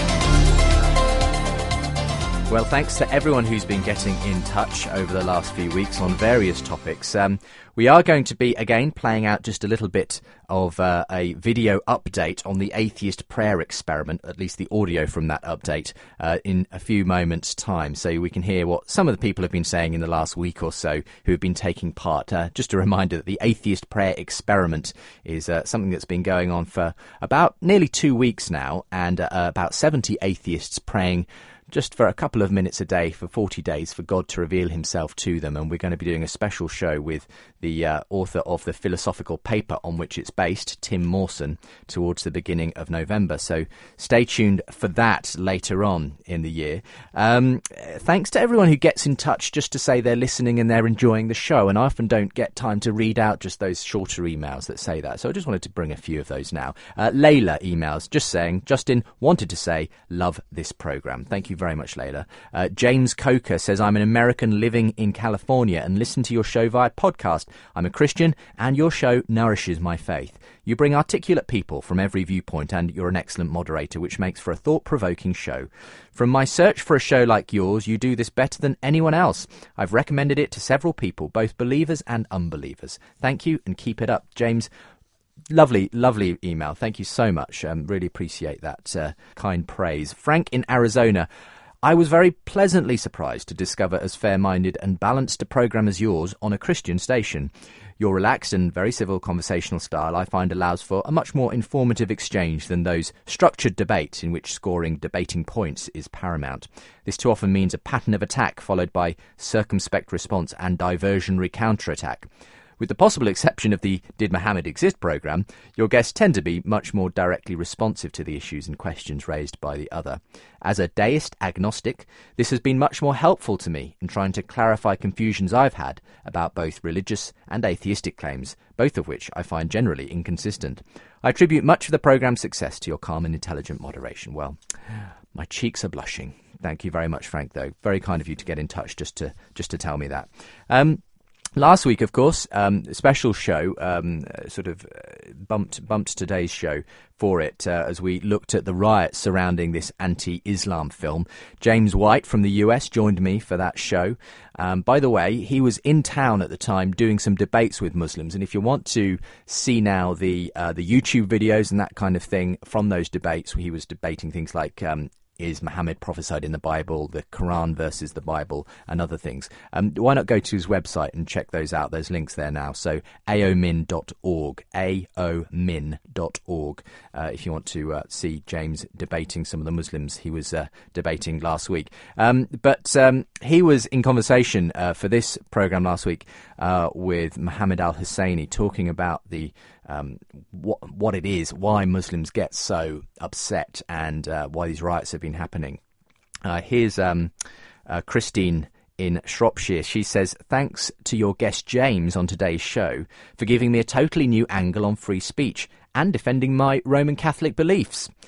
Well, thanks to everyone who's been getting in touch over the last few weeks on various topics. Um, we are going to be, again, playing out just a little bit of uh, a video update on the atheist prayer experiment, at least the audio from that update, uh, in a few moments' time, so we can hear what some of the people have been saying in the last week or so who have been taking part. Uh, just a reminder that the atheist prayer experiment is uh, something that's been going on for about nearly two weeks now, and uh, about seventy atheists praying just for a couple of minutes a day for forty days for God to reveal himself to them. And we're going to be doing a special show with the uh, author of the philosophical paper on which it's based, Tim Mawson, towards the beginning of November. So stay tuned for that later on in the year. Um, thanks to everyone who gets in touch just to say they're listening and they're enjoying the show. And I often don't get time to read out just those shorter emails that say that. So I just wanted to bring a few of those now. Uh, Layla emails just saying, Justin wanted to say, love this programme. Thank you very much, Layla. Uh, James Coker says, I'm an American living in California and listen to your show via podcast. I'm a Christian and your show nourishes my faith. You bring articulate people from every viewpoint and you're an excellent moderator, which makes for a thought-provoking show. From my search for a show like yours, you do this better than anyone else. I've recommended it to several people, both believers and unbelievers. Thank you and keep it up. James, Lovely, lovely email. Thank you so much. Um, really appreciate that uh, kind praise. Frank in Arizona. I was very pleasantly surprised to discover as fair-minded and balanced a programme as yours on a Christian station. Your relaxed and very civil conversational style, I find, allows for a much more informative exchange than those structured debates in which scoring debating points is paramount. This too often means a pattern of attack followed by circumspect response and diversionary counterattack. With the possible exception of the Did Muhammad Exist programme, your guests tend to be much more directly responsive to the issues and questions raised by the other. As a deist agnostic, this has been much more helpful to me in trying to clarify confusions I've had about both religious and atheistic claims, both of which I find generally inconsistent. I attribute much of the programme's success to your calm and intelligent moderation. Well, my cheeks are blushing. Thank you very much, Frank, though. Very kind of you to get in touch just to just to tell me that. Um, Last week, of course, um, a special show, um, sort of uh, bumped bumped today's show for it uh, as we looked at the riots surrounding this anti-Islam film. James White from the U S joined me for that show. Um, by the way, he was in town at the time doing some debates with Muslims, and if you want to see now the uh, the YouTube videos and that kind of thing from those debates, he was debating things like Um, is Muhammad prophesied in the Bible, the Quran versus the Bible, and other things. Um, why not go to his website and check those out? There's links there now. So a o min dot org, a o min dot org, uh, if you want to uh, see James debating some of the Muslims he was uh, debating last week. Um, but um, he was in conversation uh, for this programme last week uh, with Mohammed Al-Husseini, talking about the Um, what, what it is, why Muslims get so upset, and uh, why these riots have been happening. Uh, here's um, uh, Christine in Shropshire. She says, thanks to your guest James on today's show for giving me a totally new angle on free speech and defending my Roman Catholic beliefs.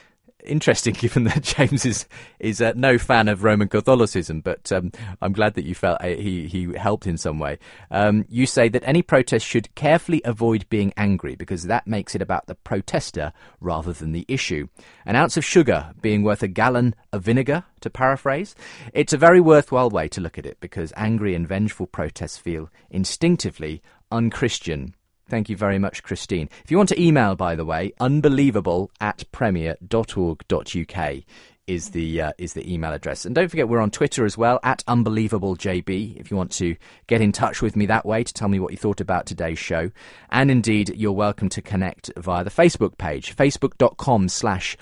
interesting, given that James is is uh, no fan of Roman Catholicism, but um, I'm glad that you felt uh, he he helped in some way. Um, you say that any protest should carefully avoid being angry because that makes it about the protester rather than the issue. An ounce of sugar being worth a gallon of vinegar, to paraphrase. It's a very worthwhile way to look at it because angry and vengeful protests feel instinctively unchristian. Thank you very much, Christine. If you want to email, by the way, unbelievable at premier dot org dot uk is the uh, is the email address. And don't forget, we're on Twitter as well, at unbelievablejb, if you want to get in touch with me that way to tell me what you thought about today's show. And indeed, you're welcome to connect via the Facebook page, facebook.com slash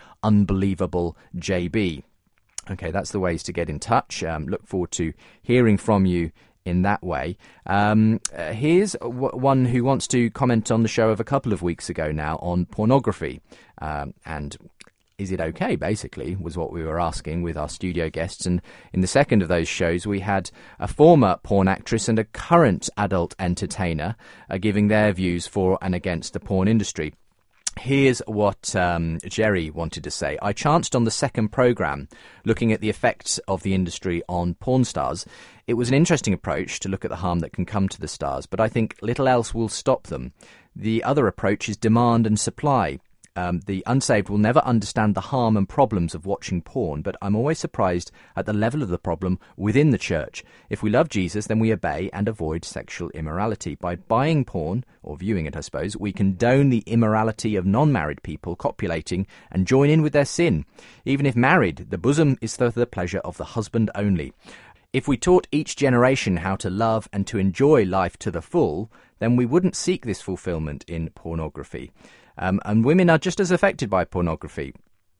unbelievablejb. Okay, that's the ways to get in touch. Um, look forward to hearing from you in that way. Um, uh, here's w- one who wants to comment on the show of a couple of weeks ago now on pornography. Um, and is it okay, basically, was what we were asking with our studio guests. And in the second of those shows, we had a former porn actress and a current adult entertainer uh, giving their views for and against the porn industry. Here's what um, Jerry wanted to say. I chanced on the second programme looking at the effects of the industry on porn stars. It was an interesting approach to look at the harm that can come to the stars, but I think little else will stop them. The other approach is demand and supply. Um, the unsaved will never understand the harm and problems of watching porn, but I'm always surprised at the level of the problem within the church. If we love Jesus, then we obey and avoid sexual immorality. By buying porn, or viewing it, I suppose, we condone the immorality of non-married people copulating and join in with their sin. Even if married, the bosom is for the pleasure of the husband only. If we taught each generation how to love and to enjoy life to the full, then we wouldn't seek this fulfillment in pornography. Um, and women are just as affected by pornography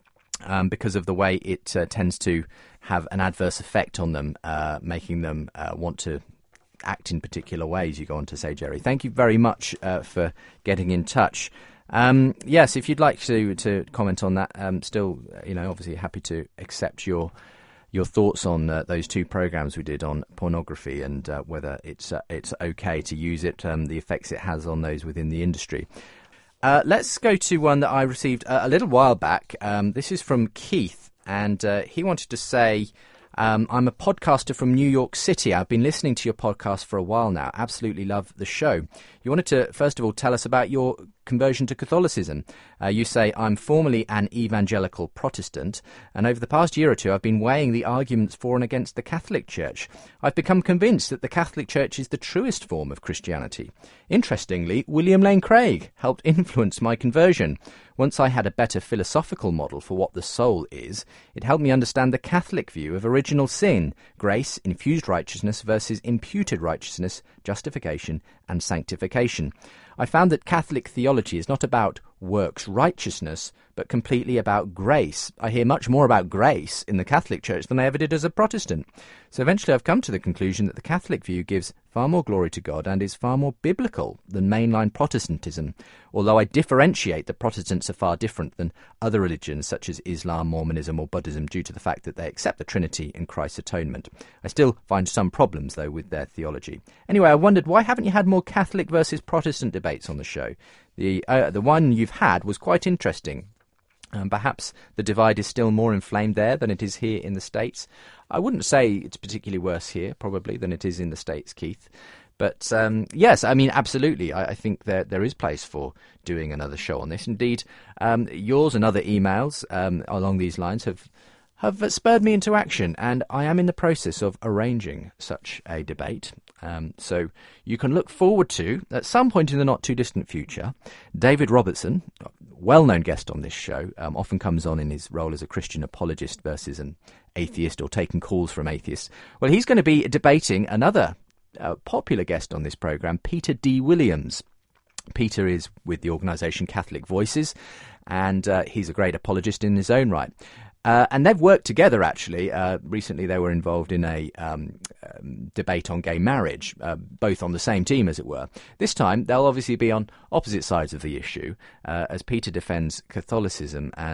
um, because of the way it uh, tends to have an adverse effect on them, uh, making them uh, want to act in particular ways, you go on to say, Jerry. Thank you very much uh, for getting in touch. Um, yes, if you'd like to, to comment on that, um, still, you know, obviously happy to accept your your thoughts on uh, those two programmes we did on pornography and uh, whether it's uh, it's okay to use it, um, the effects it has on those within the industry. Uh, let's go to one that I received a, a little while back. Um, this is from Keith, and uh, he wanted to say, um, I'm a podcaster from New York City. I've been listening to your podcast for a while now. Absolutely love the show. You wanted to, first of all, tell us about your conversion to Catholicism. Uh, you say, I'm formerly an evangelical Protestant, and over the past year or two I've been weighing the arguments for and against the Catholic Church. I've become convinced that the Catholic Church is the truest form of Christianity. Interestingly, William Lane Craig helped influence my conversion. Once I had a better philosophical model for what the soul is, it helped me understand the Catholic view of original sin, grace, infused righteousness versus imputed righteousness, justification and sanctification. I found that Catholic theology is not about works righteousness, but completely about grace. I hear much more about grace in the Catholic Church than I ever did as a Protestant. So eventually I've come to the conclusion that the Catholic view gives far more glory to God and is far more biblical than mainline Protestantism, although I differentiate that Protestants are far different than other religions such as Islam, Mormonism or Buddhism due to the fact that they accept the Trinity and Christ's atonement. I still find some problems, though, with their theology. Anyway, I wondered, why haven't you had more Catholic versus Protestant debates on the show? The, uh, the one you've had was quite interesting. Um, perhaps the divide is still more inflamed there than it is here in the States. I wouldn't say it's particularly worse here, probably, than it is in the States, Keith. But um, yes, I mean, absolutely. I, I think that there is place for doing another show on this. Indeed, um, yours and other emails um, along these lines have have spurred me into action, and I am in the process of arranging such a debate. Um, so you can look forward to, at some point in the not-too-distant future, David Robertson, well-known guest on this show, um, often comes on in his role as a Christian apologist versus an atheist or taking calls from atheists. Well, he's going to be debating another uh, popular guest on this programme, Peter D. Williams. Peter is with the organisation Catholic Voices, and uh, he's a great apologist in his own right. Uh, and they've worked together, actually. Uh, recently they were involved in a um, um, debate on gay marriage, uh, both on the same team, as it were. This time, they'll obviously be on opposite sides of the issue, uh, as Peter defends Catholicism and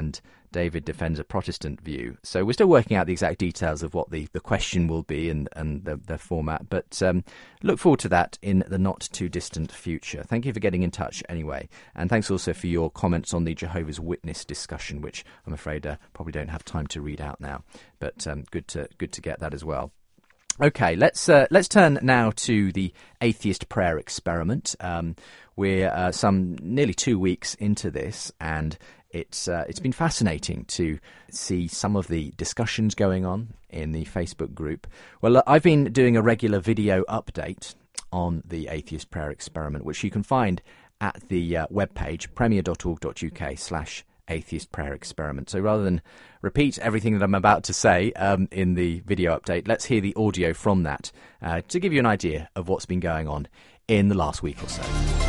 David defends a Protestant view. So we're still working out the exact details of what the, the question will be and, and the, the format, but um, look forward to that in the not-too-distant future. Thank you for getting in touch anyway, and thanks also for your comments on the Jehovah's Witness discussion, which I'm afraid uh, probably don't have time to read out now, but um, good to good to get that as well. Okay, let's uh, let's turn now to the atheist prayer experiment. Um, we're uh, some nearly two weeks into this, and it's uh, it's been fascinating to see some of the discussions going on in the Facebook group. Well, uh, I've been doing a regular video update on the atheist prayer experiment, which you can find at the uh, webpage premier.org.uk slash atheist prayer experiment. So rather than repeat everything that I'm about to say um, in the video update, let's hear the audio from that uh, to give you an idea of what's been going on in the last week or so.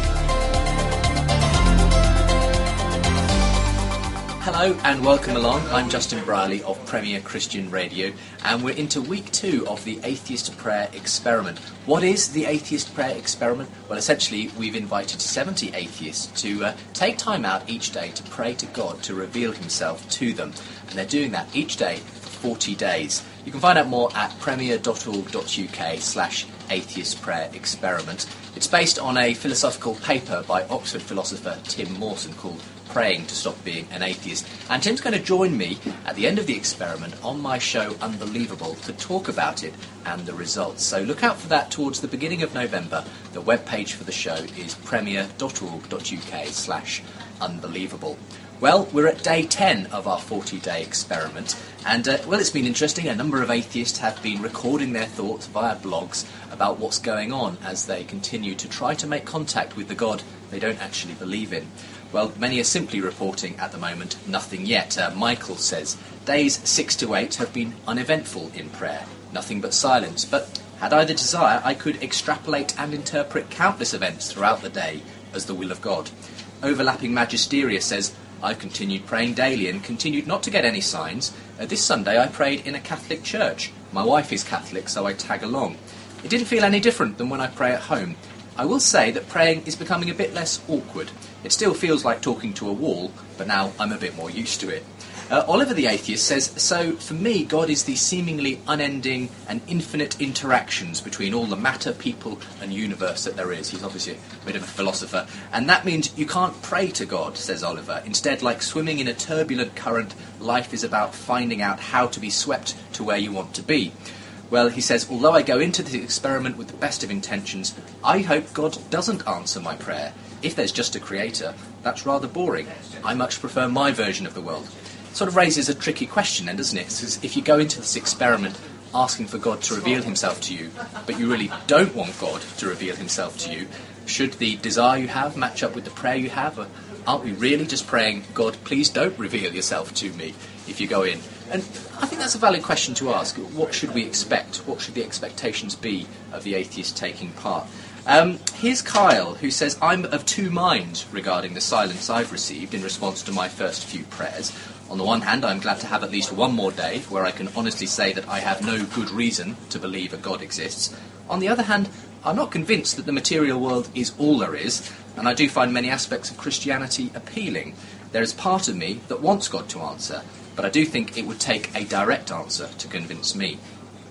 Hello and welcome along. I'm Justin Brierley of Premier Christian Radio, and we're into week two of the Atheist Prayer Experiment. What is the Atheist Prayer Experiment? Well, essentially, we've invited seventy atheists to uh, take time out each day to pray to God to reveal himself to them. And they're doing that each day for forty days. You can find out more at premier.org.uk slash atheist prayer experiment. It's based on a philosophical paper by Oxford philosopher Tim Mawson called Praying to Stop Being an Atheist. And Tim's going to join me at the end of the experiment on my show Unbelievable to talk about it and the results. So look out for that towards the beginning of November. The webpage for the show is premier.org.uk slash unbelievable. Well, we're at day ten of our forty-day experiment, and, uh, well, it's been interesting. A number of atheists have been recording their thoughts via blogs about what's going on as they continue to try to make contact with the God they don't actually believe in. Well, many are simply reporting at the moment nothing yet. Uh, Michael says, days six to eight have been uneventful in prayer, nothing but silence, but had I the desire, I could extrapolate and interpret countless events throughout the day as the will of God. Overlapping Magisteria says, I've continued praying daily and continued not to get any signs. Uh, this Sunday I prayed in a Catholic church. My wife is Catholic, so I tag along. It didn't feel any different than when I pray at home. I will say that praying is becoming a bit less awkward. It still feels like talking to a wall, but now I'm a bit more used to it. Uh, Oliver the Atheist says, so for me, God is the seemingly unending and infinite interactions between all the matter, people and universe that there is. He's obviously a bit of a philosopher. And that means you can't pray to God, says Oliver. Instead, like swimming in a turbulent current, life is about finding out how to be swept to where you want to be. Well, he says, although I go into this experiment with the best of intentions, I hope God doesn't answer my prayer. If there's just a creator, that's rather boring. I much prefer my version of the world. Sort of raises a tricky question then, doesn't it? Because if you go into this experiment asking for God to reveal himself to you, but you really don't want God to reveal himself to you, should the desire you have match up with the prayer you have? Or aren't we really just praying, God, please don't reveal yourself to me if you go in? And I think that's a valid question to ask. What should we expect? What should the expectations be of the atheist taking part? Um, here's Kyle, who says, I'm of two minds regarding the silence I've received in response to my first few prayers. On the one hand, I'm glad to have at least one more day where I can honestly say that I have no good reason to believe a God exists. On the other hand, I'm not convinced that the material world is all there is, and I do find many aspects of Christianity appealing. There is part of me that wants God to answer, but I do think it would take a direct answer to convince me.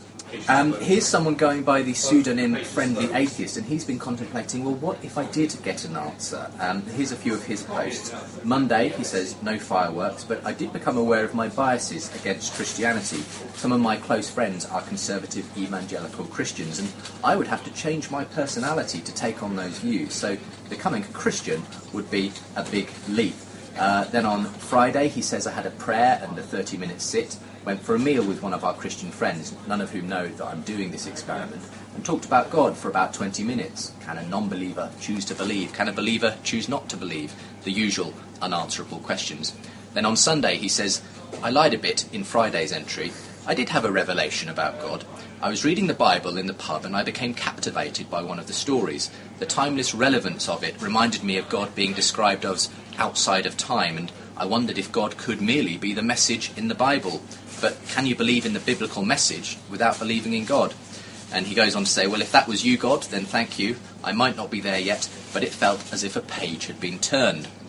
Um, here's someone going by the pseudonym Friendly Atheist, and he's been contemplating, well, what if I did get an answer? Um, here's a few of his posts. Monday, he says, no fireworks, but I did become aware of my biases against Christianity. Some of my close friends are conservative evangelical Christians, and I would have to change my personality to take on those views, so becoming a Christian would be a big leap. Uh, then on Friday, he says, I had a prayer and a thirty-minute sit, went for a meal with one of our Christian friends, none of whom know that I'm doing this experiment, and talked about God for about twenty minutes. Can a non-believer choose to believe? Can a believer choose not to believe? The usual unanswerable questions. Then on Sunday, he says, I lied a bit in Friday's entry. I did have a revelation about God. I was reading the Bible in the pub and I became captivated by one of the stories. The timeless relevance of it reminded me of God being described as outside of time, and I wondered if God could merely be the message in the Bible. But can you believe in the biblical message without believing in God? And he goes on to say, well, if that was you, God, then thank you. I might not be there yet, but it felt as if a page had been turned.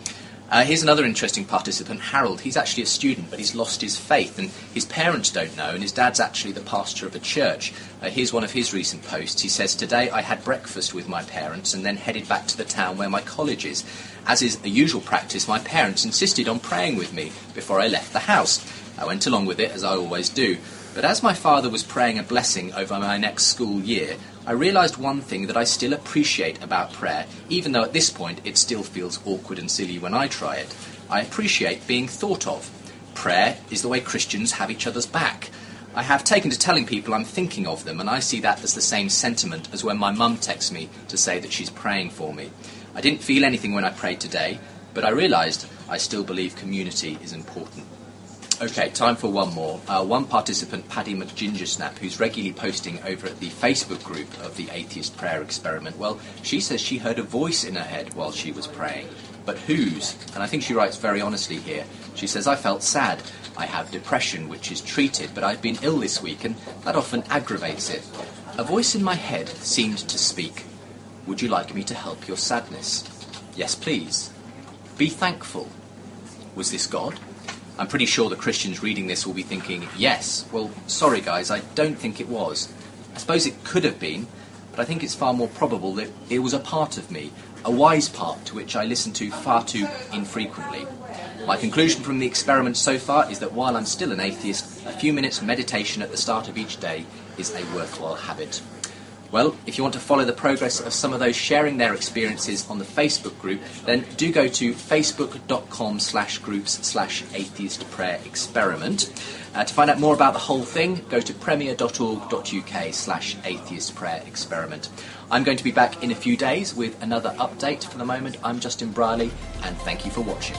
Uh, here's another interesting participant, Harold. He's actually a student, but he's lost his faith, and his parents don't know, and his dad's actually the pastor of a church. Uh, here's one of his recent posts. He says, "Today I had breakfast with my parents and then headed back to the town where my college is. As is a usual practice, my parents insisted on praying with me before I left the house. I went along with it, as I always do. But as my father was praying a blessing over my next school year, I realised one thing that I still appreciate about prayer, even though at this point it still feels awkward and silly when I try it. I appreciate being thought of. Prayer is the way Christians have each other's back. I have taken to telling people I'm thinking of them, and I see that as the same sentiment as when my mum texts me to say that she's praying for me. I didn't feel anything when I prayed today, but I realised I still believe community is important." Okay, time for one more. Uh, one participant, Paddy McGingersnap, who's regularly posting over at the Facebook group of the Atheist Prayer Experiment, well, she says she heard a voice in her head while she was praying. But whose? And I think she writes very honestly here. She says, "I felt sad. I have depression, which is treated, but I've been ill this week, and that often aggravates it. A voice in my head seemed to speak. Would you like me to help your sadness? Yes, please. Be thankful. Was this God? I'm pretty sure the Christians reading this will be thinking, yes. Well, sorry guys, I don't think it was. I suppose it could have been, but I think it's far more probable that it was a part of me, a wise part to which I listen to far too infrequently. My conclusion from the experiment so far is that while I'm still an atheist, a few minutes meditation at the start of each day is a worthwhile habit." Well, if you want to follow the progress of some of those sharing their experiences on the Facebook group, then do go to facebook.com slash groups slash atheist prayer experiment. Uh, to find out more about the whole thing, go to premier.org.uk slash atheist prayer experiment. I'm going to be back in a few days with another update. For the moment, I'm Justin Brierley, and thank you for watching.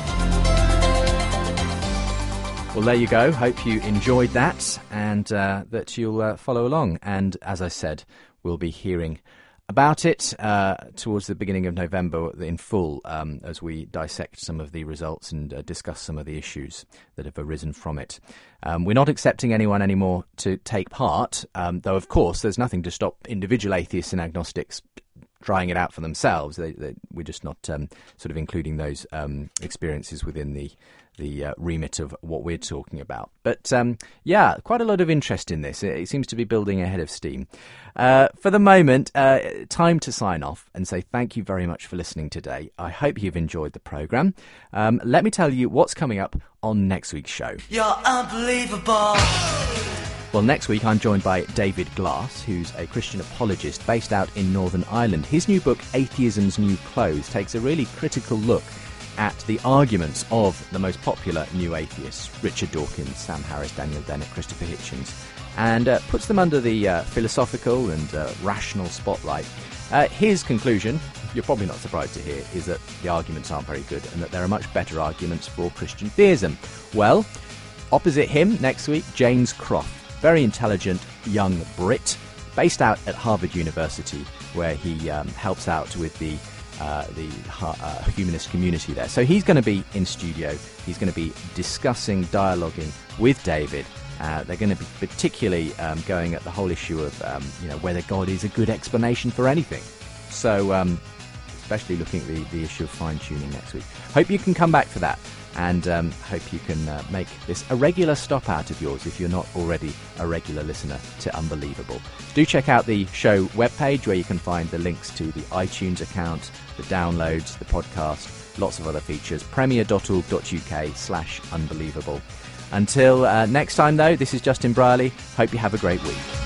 Well, there you go. Hope you enjoyed that and uh, that you'll uh, follow along. And as I said, we'll be hearing about it uh, towards the beginning of November in full um, as we dissect some of the results and uh, discuss some of the issues that have arisen from it. Um, we're not accepting anyone anymore to take part, um, though, of course, there's nothing to stop individual atheists and agnostics trying it out for themselves. They, they, we're just not um, sort of including those um, experiences within the the uh, remit of what we're talking about. But um, yeah, quite a lot of interest in this. It, it seems to be building ahead of steam. Uh, for the moment, uh, time to sign off and say thank you very much for listening today. I hope you've enjoyed the programme. Um, let me tell you what's coming up on next week's show. You're unbelievable. Well, next week I'm joined by David Glass, who's a Christian apologist based out in Northern Ireland. His new book, Atheism's New Clothes, takes a really critical look at the arguments of the most popular new atheists, Richard Dawkins, Sam Harris, Daniel Dennett, Christopher Hitchens, and uh, puts them under the uh, philosophical and uh, rational spotlight. Uh, his conclusion, you're probably not surprised to hear, is that the arguments aren't very good and that there are much better arguments for Christian theism. Well, opposite him next week, James Croft, very intelligent young Brit, based out at Harvard University, where he um, helps out with the Uh, the uh, humanist community there. So he's going to be in studio. He's going to be discussing, dialoguing with David. Uh, they're going to be particularly um, going at the whole issue of um, you know, whether God is a good explanation for anything. So um, especially looking at the, the issue of fine-tuning next week. Hope you can come back for that, and um, hope you can uh, make this a regular stop out of yours if you're not already a regular listener to Unbelievable. Do check out the show webpage where you can find the links to the iTunes account, the downloads, the podcast, lots of other features. premier.org.uk slash unbelievable. Until uh, next time, though, this is Justin Brierley. Hope you have a great week.